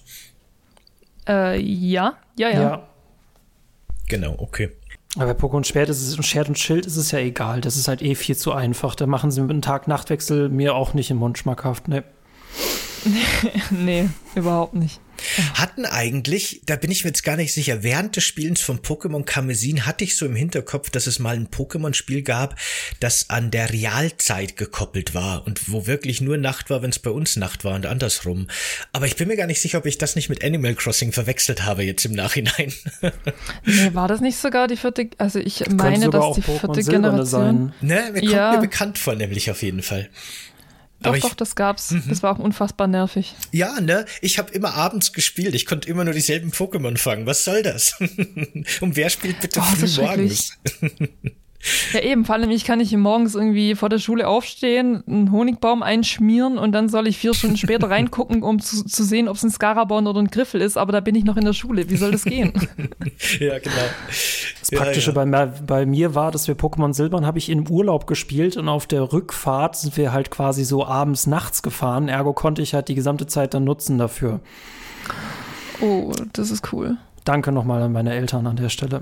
Ja. Genau, okay. Aber bei Pokémon Schwert und Schild ist es ja egal. Das ist halt viel zu einfach. Da machen sie mit einem Tag-Nacht-Wechsel mir auch nicht im Mund schmackhaft. Ne. Nee, überhaupt nicht. Hatten eigentlich, da bin ich mir jetzt gar nicht sicher, während des Spielens von Pokémon Karmesin hatte ich so im Hinterkopf, dass es mal ein Pokémon-Spiel gab, das an der Realzeit gekoppelt war und wo wirklich nur Nacht war, wenn es bei uns Nacht war und andersrum. Aber ich bin mir gar nicht sicher, ob ich das nicht mit Animal Crossing verwechselt habe jetzt im Nachhinein. Nee, war das nicht sogar die vierte, also ich meine, dass die vierte Generation sein. Ne, mir kommt mir bekannt vor, nämlich auf jeden Fall. Doch, das gab's. Das war auch unfassbar nervig. Ja, ne? Ich habe immer abends gespielt. Ich konnte immer nur dieselben Pokémon fangen. Was soll das? Und wer spielt bitte früh morgens? Ja, eben. Vor allem, ich kann nicht morgens irgendwie vor der Schule aufstehen, einen Honigbaum einschmieren und dann soll ich 4 Stunden später reingucken, um zu sehen, ob es ein Scarabon oder ein Griffel ist. Aber da bin ich noch in der Schule. Wie soll das gehen? Ja, genau. Das Praktische bei mir war, dass wir Pokémon Silbern habe ich im Urlaub gespielt und auf der Rückfahrt sind wir halt quasi so abends, nachts gefahren. Ergo konnte ich halt die gesamte Zeit dann nutzen dafür. Oh, das ist cool. Danke nochmal an meine Eltern an der Stelle.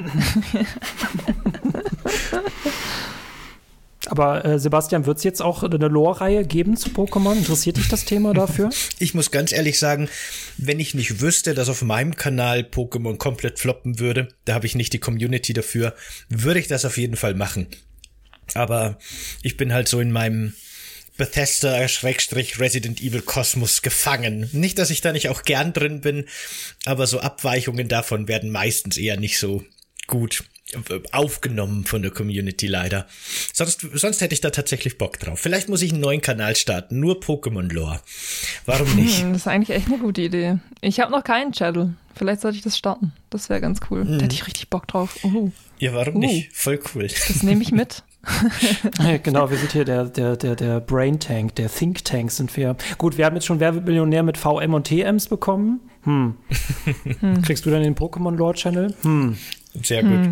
Aber Sebastian, wird es jetzt auch eine Lore-Reihe geben zu Pokémon? Interessiert dich das Thema dafür? Ich muss ganz ehrlich sagen, wenn ich nicht wüsste, dass auf meinem Kanal Pokémon komplett floppen würde, da habe ich nicht die Community dafür, würde ich das auf jeden Fall machen. Aber ich bin halt so in meinem Bethesda-Resident Evil Kosmos gefangen. Nicht, dass ich da nicht auch gern drin bin, aber so Abweichungen davon werden meistens eher nicht so gut aufgenommen von der Community leider. Sonst hätte ich da tatsächlich Bock drauf. Vielleicht muss ich einen neuen Kanal starten, nur Pokémon-Lore. Warum nicht? Das ist eigentlich echt eine gute Idee. Ich habe noch keinen Channel. Vielleicht sollte ich das starten. Das wäre ganz cool. Da hätte ich richtig Bock drauf. Ja, warum nicht? Voll cool. Das nehme ich mit. Genau, wir sind hier der Brain Tank, der Think Tank sind wir. Gut, wir haben jetzt schon Werbemillionär mit VM und TMs bekommen. Kriegst du dann den Pokémon Lore Channel? Sehr gut.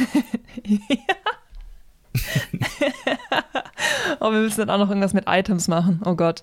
Oh, wir müssen dann auch noch irgendwas mit Items machen. Oh Gott.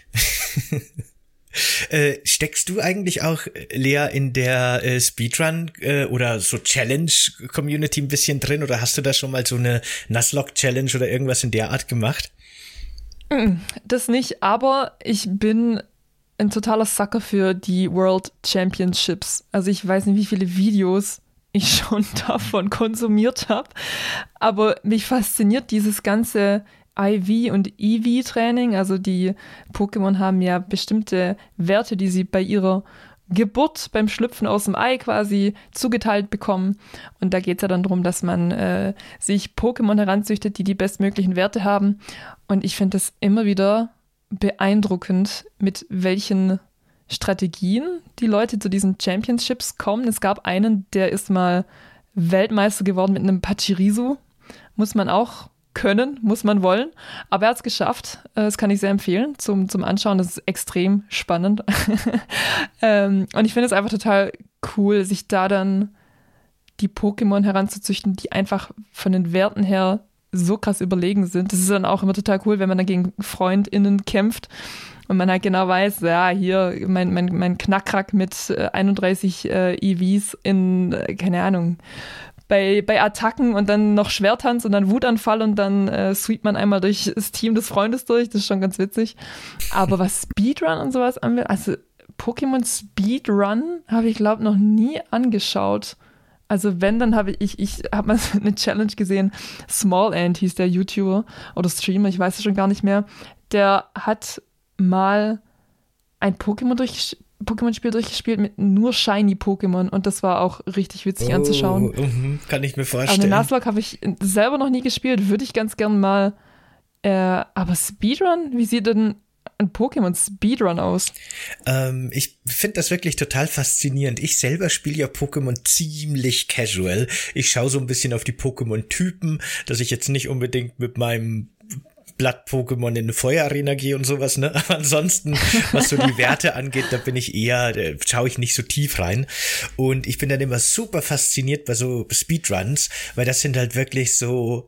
Steckst du eigentlich auch, Lea, in der Speedrun oder so Challenge-Community ein bisschen drin oder hast du da schon mal so eine Nuzlocke-Challenge oder irgendwas in der Art gemacht? Das nicht, aber ich bin ein totaler Sucker für die World Championships. Also ich weiß nicht, wie viele Videos ich schon davon konsumiert habe, aber mich fasziniert dieses ganze IV- und EV-Training, also die Pokémon haben ja bestimmte Werte, die sie bei ihrer Geburt, beim Schlüpfen aus dem Ei quasi zugeteilt bekommen. Und da geht es ja dann darum, dass man sich Pokémon heranzüchtet, die bestmöglichen Werte haben. Und ich finde das immer wieder beeindruckend, mit welchen Strategien die Leute zu diesen Championships kommen. Es gab einen, der ist mal Weltmeister geworden mit einem Pachirisu. Muss man auch können, muss man wollen. Aber er hat es geschafft. Das kann ich sehr empfehlen zum Anschauen. Das ist extrem spannend. Und ich finde es einfach total cool, sich da dann die Pokémon heranzuzüchten, die einfach von den Werten her so krass überlegen sind. Das ist dann auch immer total cool, wenn man dann gegen FreundInnen kämpft und man halt genau weiß, ja, hier mein Knackrack mit 31 EVs in, keine Ahnung, bei Attacken und dann noch Schwerttanz und dann Wutanfall und dann sweept man einmal durch das Team des Freundes durch. Das ist schon ganz witzig. Aber was Speedrun und sowas angeht, also Pokémon Speedrun habe ich, glaube noch nie angeschaut. Also wenn, dann habe ich habe mal eine Challenge gesehen. Small Ant hieß der YouTuber oder Streamer, ich weiß es schon gar nicht mehr. Der hat mal ein Pokémon-Spiel durchgespielt mit nur Shiny-Pokémon und das war auch richtig witzig anzuschauen. Kann ich mir vorstellen. Aber Nuzlocke habe ich selber noch nie gespielt, würde ich ganz gern mal. Aber Speedrun, wie sieht denn ein Pokémon-Speedrun aus? Ich finde das wirklich total faszinierend. Ich selber spiele ja Pokémon ziemlich casual. Ich schaue so ein bisschen auf die Pokémon-Typen, dass ich jetzt nicht unbedingt mit meinem Blatt-Pokémon in eine Feuerarena gehe und sowas, ne? Aber ansonsten, was so die Werte angeht, da schaue ich nicht so tief rein. Und ich bin dann immer super fasziniert bei so Speedruns, weil das sind halt wirklich so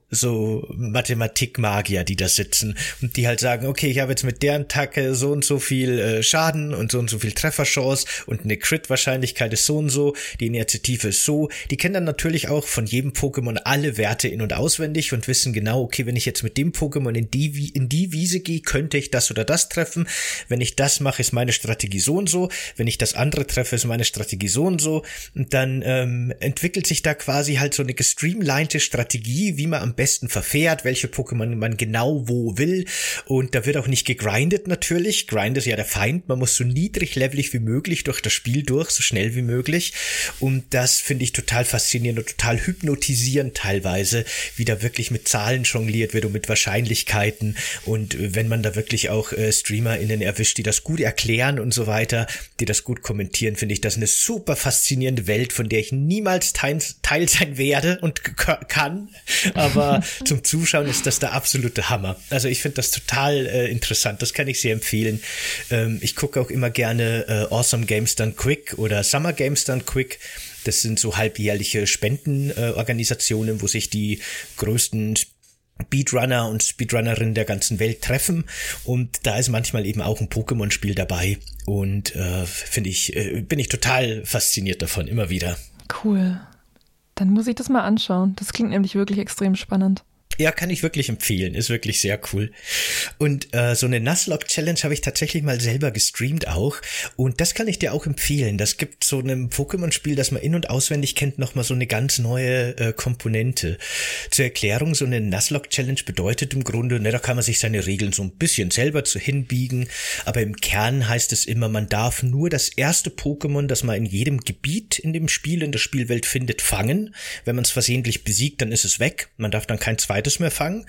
Mathematikmagier, die da sitzen und die halt sagen, okay, ich habe jetzt mit der Attacke so und so viel Schaden und so viel Trefferchance und eine Crit-Wahrscheinlichkeit ist so und so, die Initiative ist so. Die kennen dann natürlich auch von jedem Pokémon alle Werte in- und auswendig und wissen genau, okay, wenn ich jetzt mit dem Pokémon in die Wiese gehe, könnte ich das oder das treffen. Wenn ich das mache, ist meine Strategie so und so. Wenn ich das andere treffe, ist meine Strategie so und so. Und dann entwickelt sich da quasi halt so eine gestreamlinete Strategie, wie man am besten verfährt, welche Pokémon man genau wo will. Und da wird auch nicht gegrindet natürlich. Grind ist ja der Feind. Man muss so niedriglevelig wie möglich durch das Spiel durch, so schnell wie möglich. Und das finde ich total faszinierend und total hypnotisierend teilweise, wie da wirklich mit Zahlen jongliert wird und mit Wahrscheinlichkeiten. Und wenn man da wirklich auch StreamerInnen erwischt, die das gut erklären und so weiter, die das gut kommentieren, finde ich das eine super faszinierende Welt, von der ich niemals Teil sein werde und kann. Aber zum Zuschauen ist das der absolute Hammer. Also ich finde das total interessant. Das kann ich sehr empfehlen. Ich gucke auch immer gerne Awesome Games Done Quick oder Summer Games Done Quick. Das sind so halbjährliche Spendenorganisationen, wo sich die größten Speedrunner und Speedrunnerinnen der ganzen Welt treffen und da ist manchmal eben auch ein Pokémon-Spiel dabei und bin ich total fasziniert davon, immer wieder. Cool. Dann muss ich das mal anschauen. Das klingt nämlich wirklich extrem spannend. Ja, kann ich wirklich empfehlen. Ist wirklich sehr cool. Und so eine Nuzlocke-Challenge habe ich tatsächlich mal selber gestreamt auch. Und das kann ich dir auch empfehlen. Das gibt so einem Pokémon-Spiel, das man in- und auswendig kennt, nochmal so eine ganz neue Komponente. Zur Erklärung, so eine Nuzlocke-Challenge bedeutet im Grunde, da kann man sich seine Regeln so ein bisschen selber hinbiegen. Aber im Kern heißt es immer, man darf nur das erste Pokémon, das man in jedem Gebiet in dem Spiel, in der Spielwelt findet, fangen. Wenn man es versehentlich besiegt, dann ist es weg. Man darf dann kein zweites mehr fangen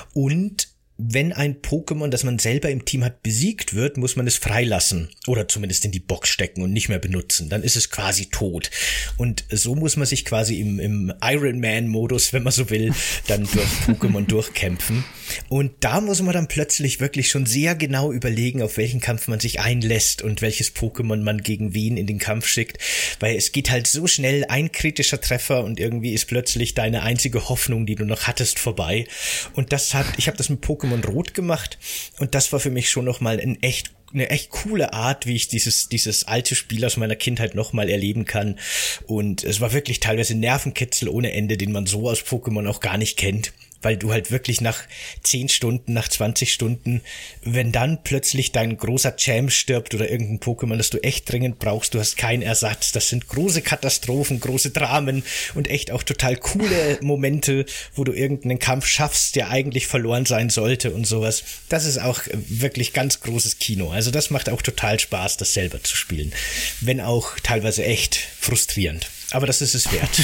und wenn ein Pokémon, das man selber im Team hat, besiegt wird, muss man es freilassen oder zumindest in die Box stecken und nicht mehr benutzen. Dann ist es quasi tot. Und so muss man sich quasi im Iron Man-Modus, wenn man so will, dann durch Pokémon durchkämpfen. Und da muss man dann plötzlich wirklich schon sehr genau überlegen, auf welchen Kampf man sich einlässt und welches Pokémon man gegen wen in den Kampf schickt. Weil es geht halt so schnell, ein kritischer Treffer und irgendwie ist plötzlich deine einzige Hoffnung, die du noch hattest, vorbei. Und ich habe das mit Pokémon Rot gemacht und das war für mich schon nochmal eine echt coole Art, wie ich dieses alte Spiel aus meiner Kindheit nochmal erleben kann. Und es war wirklich teilweise Nervenkitzel ohne Ende, den man so aus Pokémon auch gar nicht kennt. Weil du halt wirklich nach 10 Stunden, nach 20 Stunden, wenn dann plötzlich dein großer Champ stirbt oder irgendein Pokémon, das du echt dringend brauchst, du hast keinen Ersatz. Das sind große Katastrophen, große Dramen und echt auch total coole Momente, wo du irgendeinen Kampf schaffst, der eigentlich verloren sein sollte und sowas. Das ist auch wirklich ganz großes Kino. Also das macht auch total Spaß, das selber zu spielen. Wenn auch teilweise echt frustrierend. Aber das ist es wert.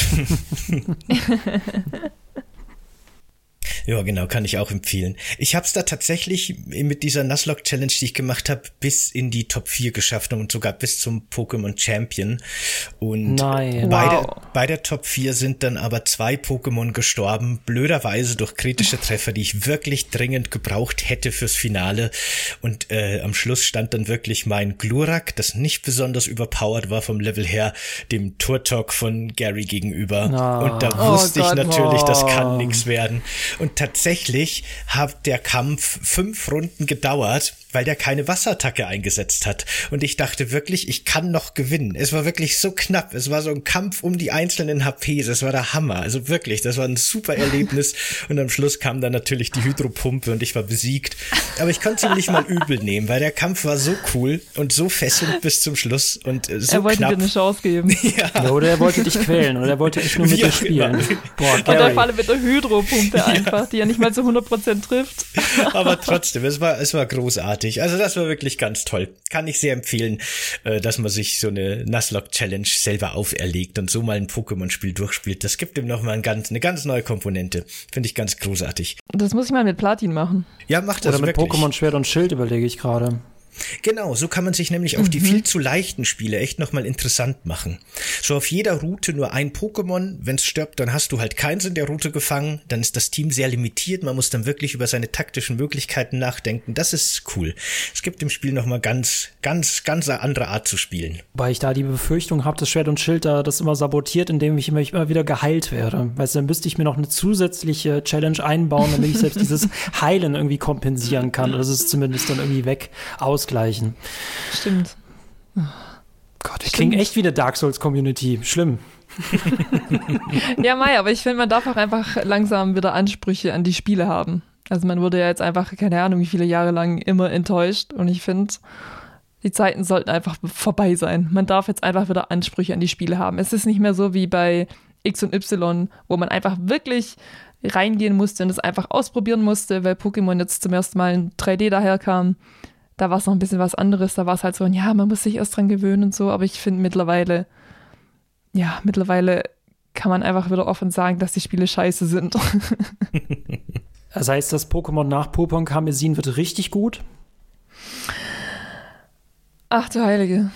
Ja, genau, kann ich auch empfehlen. Ich habe es da tatsächlich mit dieser Nuzlocke-Challenge, die ich gemacht habe, bis in die Top 4 geschafft und sogar bis zum Pokémon Champion. Und Nein. beide, Wow. Bei der Top 4 sind dann aber 2 Pokémon gestorben, blöderweise durch kritische Treffer, die ich wirklich dringend gebraucht hätte fürs Finale. Und am Schluss stand dann wirklich mein Glurak, das nicht besonders überpowered war vom Level her, dem Turtok von Gary gegenüber. Und da wusste ich natürlich, das kann nichts werden. Und tatsächlich hat der Kampf 5 Runden gedauert, weil der keine Wasserattacke eingesetzt hat. Und ich dachte wirklich, ich kann noch gewinnen. Es war wirklich so knapp. Es war so ein Kampf um die einzelnen HPs. Es war der Hammer. Also wirklich, das war ein super Erlebnis. Und am Schluss kam dann natürlich die Hydropumpe und ich war besiegt. Aber ich konnte es ihm nicht mal übel nehmen, weil der Kampf war so cool und so fesselnd bis zum Schluss und so er wollte knapp. dir eine Chance geben. Ja, oder er wollte dich quälen oder er wollte dich nur mit dir spielen. Boah, und dann vor allem mit der Hydropumpe einfach, die ja nicht mal zu 100% trifft. Aber trotzdem, es war großartig. Also das war wirklich ganz toll. Kann ich sehr empfehlen, dass man sich so eine Nuzlocke-Challenge selber auferlegt und so mal ein Pokémon-Spiel durchspielt. Das gibt ihm nochmal eine ganz neue Komponente. Finde ich ganz großartig. Das muss ich mal mit Platin machen. Ja, mach das oder mit wirklich. Pokémon Schwert und Schild überlege ich gerade. Genau, so kann man sich nämlich auch die viel zu leichten Spiele echt nochmal interessant machen. So auf jeder Route nur ein Pokémon, wenn's stirbt, dann hast du halt keins in der Route gefangen, dann ist das Team sehr limitiert, man muss dann wirklich über seine taktischen Möglichkeiten nachdenken, das ist cool. Es gibt im Spiel nochmal ganz eine andere Art zu spielen. Weil ich da die Befürchtung habe, dass Schwert und Schild da das immer sabotiert, indem ich immer wieder geheilt werde. Weißt du, dann müsste ich mir noch eine zusätzliche Challenge einbauen, damit ich selbst dieses Heilen irgendwie kompensieren kann, oder das ist zumindest dann irgendwie ausgleichen. Stimmt. Gott, wir klingen echt wie eine Dark Souls-Community. Schlimm. Ja, Mai, aber ich finde, man darf auch einfach langsam wieder Ansprüche an die Spiele haben. Also man wurde ja jetzt einfach, keine Ahnung, wie viele Jahre lang immer enttäuscht. Und ich finde, die Zeiten sollten einfach vorbei sein. Man darf jetzt einfach wieder Ansprüche an die Spiele haben. Es ist nicht mehr so wie bei X und Y, wo man einfach wirklich reingehen musste und es einfach ausprobieren musste, weil Pokémon jetzt zum ersten Mal in 3D daherkam. Da war es noch ein bisschen was anderes. Da war es halt so, ja, man muss sich erst dran gewöhnen und so. Aber ich finde mittlerweile kann man einfach wieder offen sagen, dass die Spiele scheiße sind. Das heißt, das Pokémon nach Pokémon Karmesin wird richtig gut? Ach du Heilige.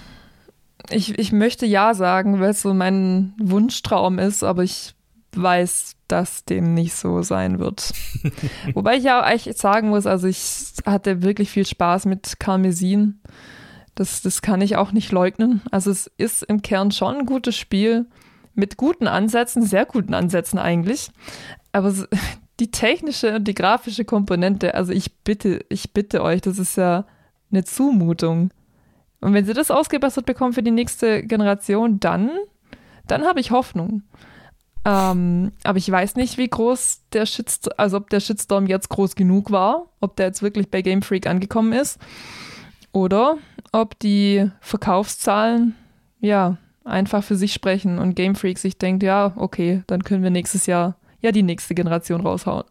Ich möchte ja sagen, weil es so mein Wunschtraum ist, aber ich weiß, dass dem nicht so sein wird. Wobei ich ja eigentlich sagen muss, also ich hatte wirklich viel Spaß mit Karmesin. Das kann ich auch nicht leugnen. Also es ist im Kern schon ein gutes Spiel mit guten Ansätzen, sehr guten Ansätzen eigentlich. Aber die technische und die grafische Komponente, also ich bitte euch, das ist ja eine Zumutung. Und wenn sie das ausgebessert bekommen für die nächste Generation, dann habe ich Hoffnung. Aber ich weiß nicht, wie groß ob der Shitstorm jetzt groß genug war, ob der jetzt wirklich bei Game Freak angekommen ist oder ob die Verkaufszahlen ja einfach für sich sprechen und Game Freak sich denkt, ja, okay, dann können wir nächstes Jahr ja die nächste Generation raushauen.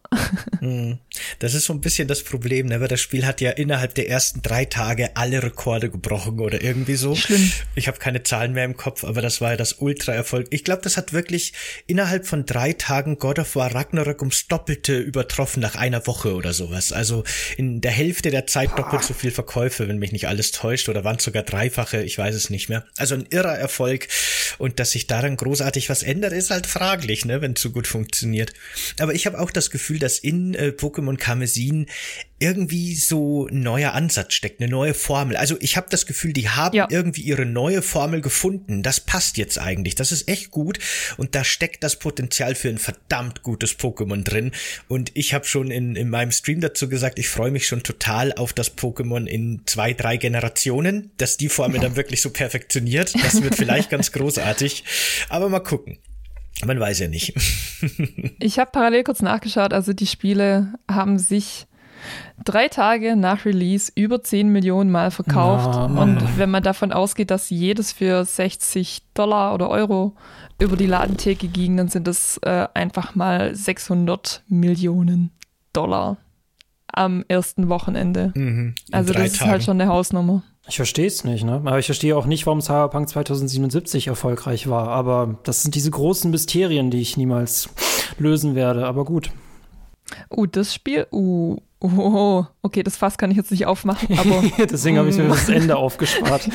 Das ist so ein bisschen das Problem, ne? Weil das Spiel hat ja innerhalb der ersten 3 Tage alle Rekorde gebrochen oder irgendwie so. Schlimm. Ich habe keine Zahlen mehr im Kopf, aber das war ja das Ultra-Erfolg. Ich glaube, das hat wirklich innerhalb von 3 Tagen God of War Ragnarök ums Doppelte übertroffen nach einer Woche oder sowas. Also in der Hälfte der Zeit doppelt so viel Verkäufe, wenn mich nicht alles täuscht, oder waren es sogar 3-fache, ich weiß es nicht mehr. Also ein irrer Erfolg, und dass sich daran großartig was ändert, ist halt fraglich, ne, wenn es so gut funktioniert. Aber ich habe auch das Gefühl, dass in Pokémon Karmesin irgendwie so ein neuer Ansatz steckt, eine neue Formel. Also ich habe das Gefühl, die haben irgendwie ihre neue Formel gefunden. Das passt jetzt eigentlich. Das ist echt gut. Und da steckt das Potenzial für ein verdammt gutes Pokémon drin. Und ich habe schon in meinem Stream dazu gesagt, ich freue mich schon total auf das Pokémon in 2, 3 Generationen, dass die Formel dann wirklich so perfektioniert. Das wird vielleicht ganz großartig. Aber mal gucken. Man weiß ja nicht. Ich habe parallel kurz nachgeschaut, also die Spiele haben sich 3 Tage nach Release über 10 Millionen Mal verkauft. Und wenn man davon ausgeht, dass jedes für $60 oder Euro über die Ladentheke ging, dann sind das einfach mal 600 Millionen Dollar am ersten Wochenende. Also das ist halt schon eine Hausnummer. Ich verstehe es nicht, ne? Aber ich verstehe auch nicht, warum Cyberpunk 2077 erfolgreich war. Aber das sind diese großen Mysterien, die ich niemals lösen werde. Aber gut. Das Spiel, Oh, okay, das Fass kann ich jetzt nicht aufmachen, aber... Deswegen habe ich mir das Ende aufgespart.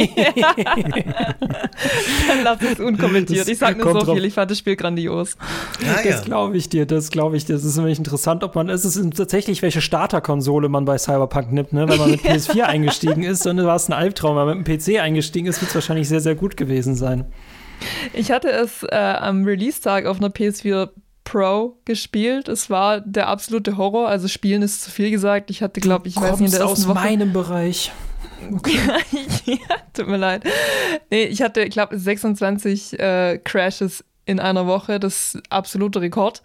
Dann lass es unkommentiert. Ich sag nur so viel, ich fand das Spiel grandios. Das glaube ich dir, Das ist nämlich interessant, es ist tatsächlich, welche Starterkonsole man bei Cyberpunk nimmt, ne? Wenn man mit PS4 eingestiegen ist, dann war es ein Albtraum. Wenn man mit dem PC eingestiegen ist, wird es wahrscheinlich sehr, sehr gut gewesen sein. Ich hatte es am Release-Tag auf einer PS4 Pro gespielt. Es war der absolute Horror. Also spielen ist zu viel gesagt. Ich hatte, glaube ich, weiß nicht, in der ersten Woche... aus meinem Bereich. Okay. Ja, tut mir leid. Nee, ich hatte, ich glaube, 26 Crashes in einer Woche. Das ist absoluter Rekord.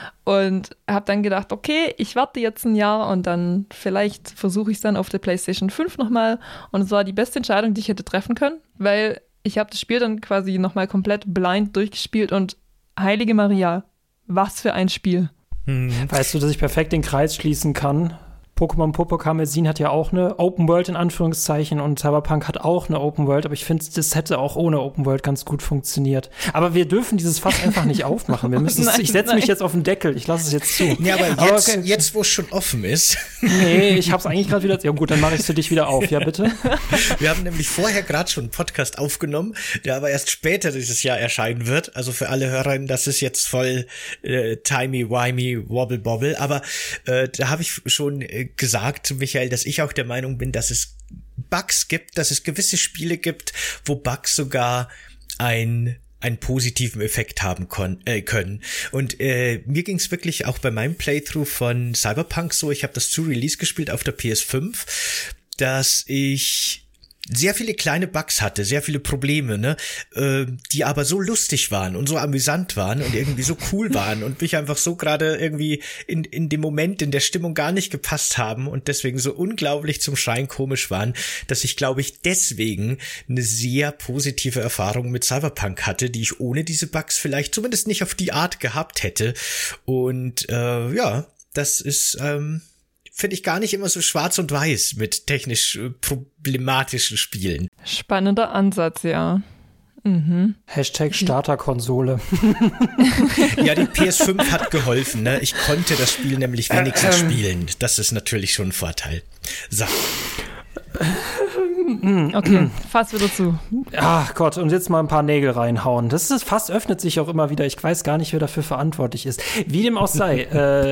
Und habe dann gedacht, okay, ich warte jetzt ein Jahr und dann vielleicht versuche ich es dann auf der PlayStation 5 nochmal. Und es war die beste Entscheidung, die ich hätte treffen können, weil ich habe das Spiel dann quasi nochmal komplett blind durchgespielt und heilige Maria, was für ein Spiel. Weißt du, dass ich perfekt den Kreis schließen kann? Pokémon Popokamezin hat ja auch eine Open World in Anführungszeichen und Cyberpunk hat auch eine Open World, aber ich finde, das hätte auch ohne Open World ganz gut funktioniert. Aber wir dürfen dieses Fass einfach nicht aufmachen. Wir müssen ich setze mich jetzt auf den Deckel, ich lasse es jetzt zu. Ja, aber jetzt wo es schon offen ist. Nee, ich habe es eigentlich gerade wieder. Ja gut, dann mache ich es für dich wieder auf. Ja, bitte. Wir haben nämlich vorher gerade schon einen Podcast aufgenommen, der aber erst später dieses Jahr erscheinen wird. Also für alle Hörerinnen, das ist jetzt voll timey-wimey, wobble-bobble. Aber da habe ich schon gesagt, Michael, dass ich auch der Meinung bin, dass es Bugs gibt, dass es gewisse Spiele gibt, wo Bugs sogar einen positiven Effekt haben können. Und mir ging es wirklich auch bei meinem Playthrough von Cyberpunk so, ich habe das zu Release gespielt auf der PS5, dass ich sehr viele kleine Bugs hatte, sehr viele Probleme, ne, die aber so lustig waren und so amüsant waren und irgendwie so cool waren und mich einfach so gerade irgendwie in dem Moment, in der Stimmung gar nicht gepasst haben und deswegen so unglaublich zum Schreien komisch waren, dass ich, glaube ich, deswegen eine sehr positive Erfahrung mit Cyberpunk hatte, die ich ohne diese Bugs vielleicht zumindest nicht auf die Art gehabt hätte. Und ja, das ist finde ich gar nicht immer so schwarz und weiß mit technisch problematischen Spielen. Spannender Ansatz, ja. Hashtag Starterkonsole. Ja, die PS5 hat geholfen, ne? Ich konnte das Spiel nämlich wenigstens spielen. Das ist natürlich schon ein Vorteil. So. Okay, Fass wieder zu. Ach Gott, und jetzt mal ein paar Nägel reinhauen. Das Fass öffnet sich auch immer wieder. Ich weiß gar nicht, wer dafür verantwortlich ist. Wie dem auch sei.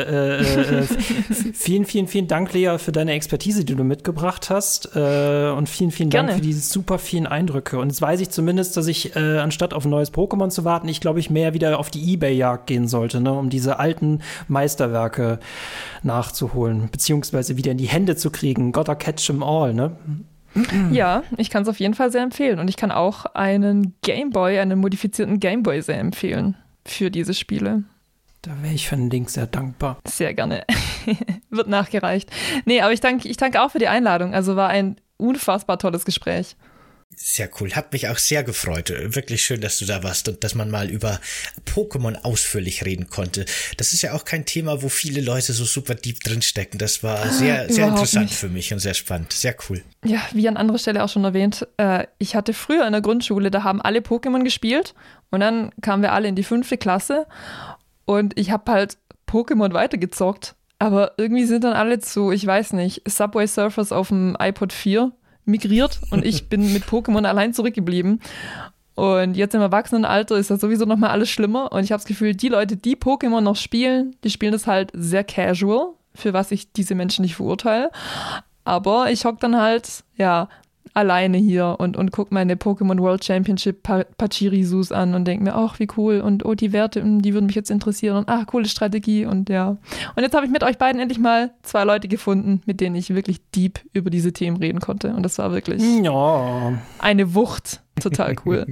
Vielen Dank, Lea, für deine Expertise, die du mitgebracht hast. Und vielen Dank für diese super vielen Eindrücke. Und jetzt weiß ich zumindest, dass ich, anstatt auf ein neues Pokémon zu warten, ich glaube, ich mehr wieder auf die eBay-Jagd gehen sollte, ne, um diese alten Meisterwerke nachzuholen, beziehungsweise wieder in die Hände zu kriegen. Gotta catch 'em all, ne? Ja, ich kann es auf jeden Fall sehr empfehlen. Und ich kann auch einen modifizierten Gameboy sehr empfehlen für diese Spiele. Da wäre ich für einen Link sehr dankbar. Sehr gerne. Wird nachgereicht. Nee, aber ich danke auch für die Einladung. Also war ein unfassbar tolles Gespräch. Sehr cool. Hat mich auch sehr gefreut. Wirklich schön, dass du da warst und dass man mal über Pokémon ausführlich reden konnte. Das ist ja auch kein Thema, wo viele Leute so super deep drinstecken. Das war sehr interessant für mich und sehr spannend. Sehr cool. Ja, wie an anderer Stelle auch schon erwähnt, ich hatte früher in der Grundschule, da haben alle Pokémon gespielt und dann kamen wir alle in die 5. Klasse und ich habe halt Pokémon weitergezockt, aber irgendwie sind dann alle zu, ich weiß nicht, Subway Surfers auf dem iPod 4 migriert und ich bin mit Pokémon allein zurückgeblieben. Und jetzt im Erwachsenenalter ist das sowieso nochmal alles schlimmer und ich habe das Gefühl, die Leute, die Pokémon noch spielen, die spielen das halt sehr casual, für was ich diese Menschen nicht verurteile. Aber ich hock dann halt, ja, alleine hier und guck meine Pokémon World Championship Pachirisus an und denke mir, ach, wie cool und oh, die Werte, die würden mich jetzt interessieren und ach, coole Strategie und ja. Und jetzt habe ich mit euch beiden endlich mal 2 Leute gefunden, mit denen ich wirklich deep über diese Themen reden konnte und das war wirklich eine Wucht. Total cool.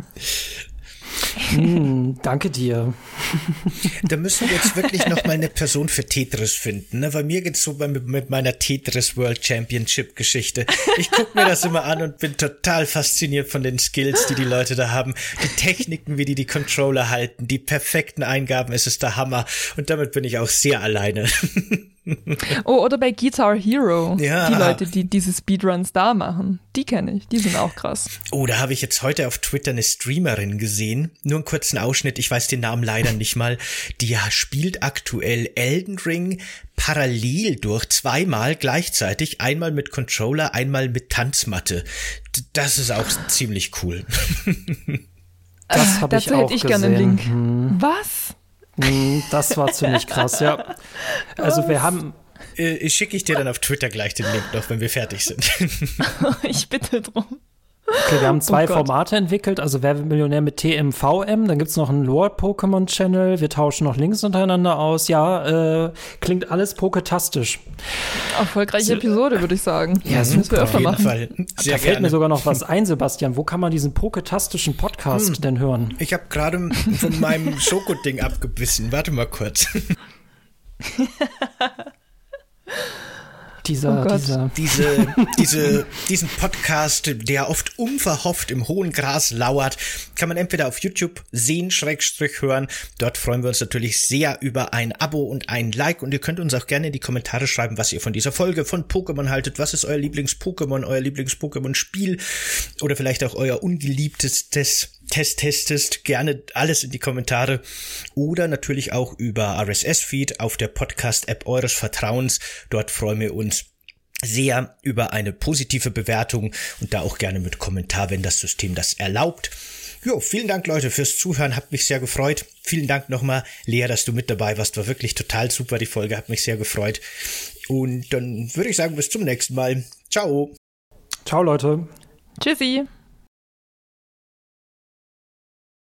Danke dir. Da müssen wir jetzt wirklich noch mal eine Person für Tetris finden, ne? Weil mir geht's so mit meiner Tetris World Championship Geschichte. Ich gucke mir das immer an und bin total fasziniert von den Skills, die Leute da haben. Die Techniken, wie die Controller halten, die perfekten Eingaben, es ist der Hammer. Und damit bin ich auch sehr alleine. Oh, oder bei Guitar Hero. Ja. Die Leute, die diese Speedruns da machen, die kenne ich. Die sind auch krass. Oh, da habe ich jetzt heute auf Twitter eine Streamerin gesehen. Nur einen kurzen Ausschnitt, ich weiß den Namen leider nicht mal. Die spielt aktuell Elden Ring parallel durch, zweimal gleichzeitig. Einmal mit Controller, einmal mit Tanzmatte. Das ist auch ziemlich cool. Das habe ich dazu auch hätte ich gesehen. gerne einen Link. Was? Das war ziemlich krass, ja. Also wir haben... Schicke ich dir dann auf Twitter gleich den Link noch, wenn wir fertig sind. Ich bitte drum. Okay, wir haben zwei Gott. Formate entwickelt, also Wer wird Millionär mit TMVM, dann gibt's noch einen Lore-Pokémon-Channel, wir tauschen noch Links untereinander aus, ja, klingt alles poketastisch. Erfolgreiche Episode, würde ich sagen. Ja, das müssen wir öfter machen. Fall. Sehr Da fällt gerne. mir sogar noch was ein, Sebastian, wo kann man diesen poketastischen Podcast denn hören? Ich habe gerade von meinem Schokoding abgebissen. Warte mal kurz. Dieser Diesen Podcast, der oft unverhofft im hohen Gras lauert, kann man entweder auf YouTube sehen, / hören. Dort freuen wir uns natürlich sehr über ein Abo und ein Like. Und ihr könnt uns auch gerne in die Kommentare schreiben, was ihr von dieser Folge von Pokémon haltet. Was ist euer Lieblings-Pokémon, euer Lieblings-Pokémon-Spiel oder vielleicht auch euer ungeliebtestes Testest, gerne alles in die Kommentare oder natürlich auch über RSS-Feed auf der Podcast-App eures Vertrauens. Dort freuen wir uns sehr über eine positive Bewertung und da auch gerne mit Kommentar, wenn das System das erlaubt. Jo, vielen Dank, Leute, fürs Zuhören, hat mich sehr gefreut. Vielen Dank nochmal, Lea, dass du mit dabei warst, war wirklich total super, die Folge hat mich sehr gefreut. Und dann würde ich sagen, bis zum nächsten Mal. Ciao. Ciao, Leute. Tschüssi.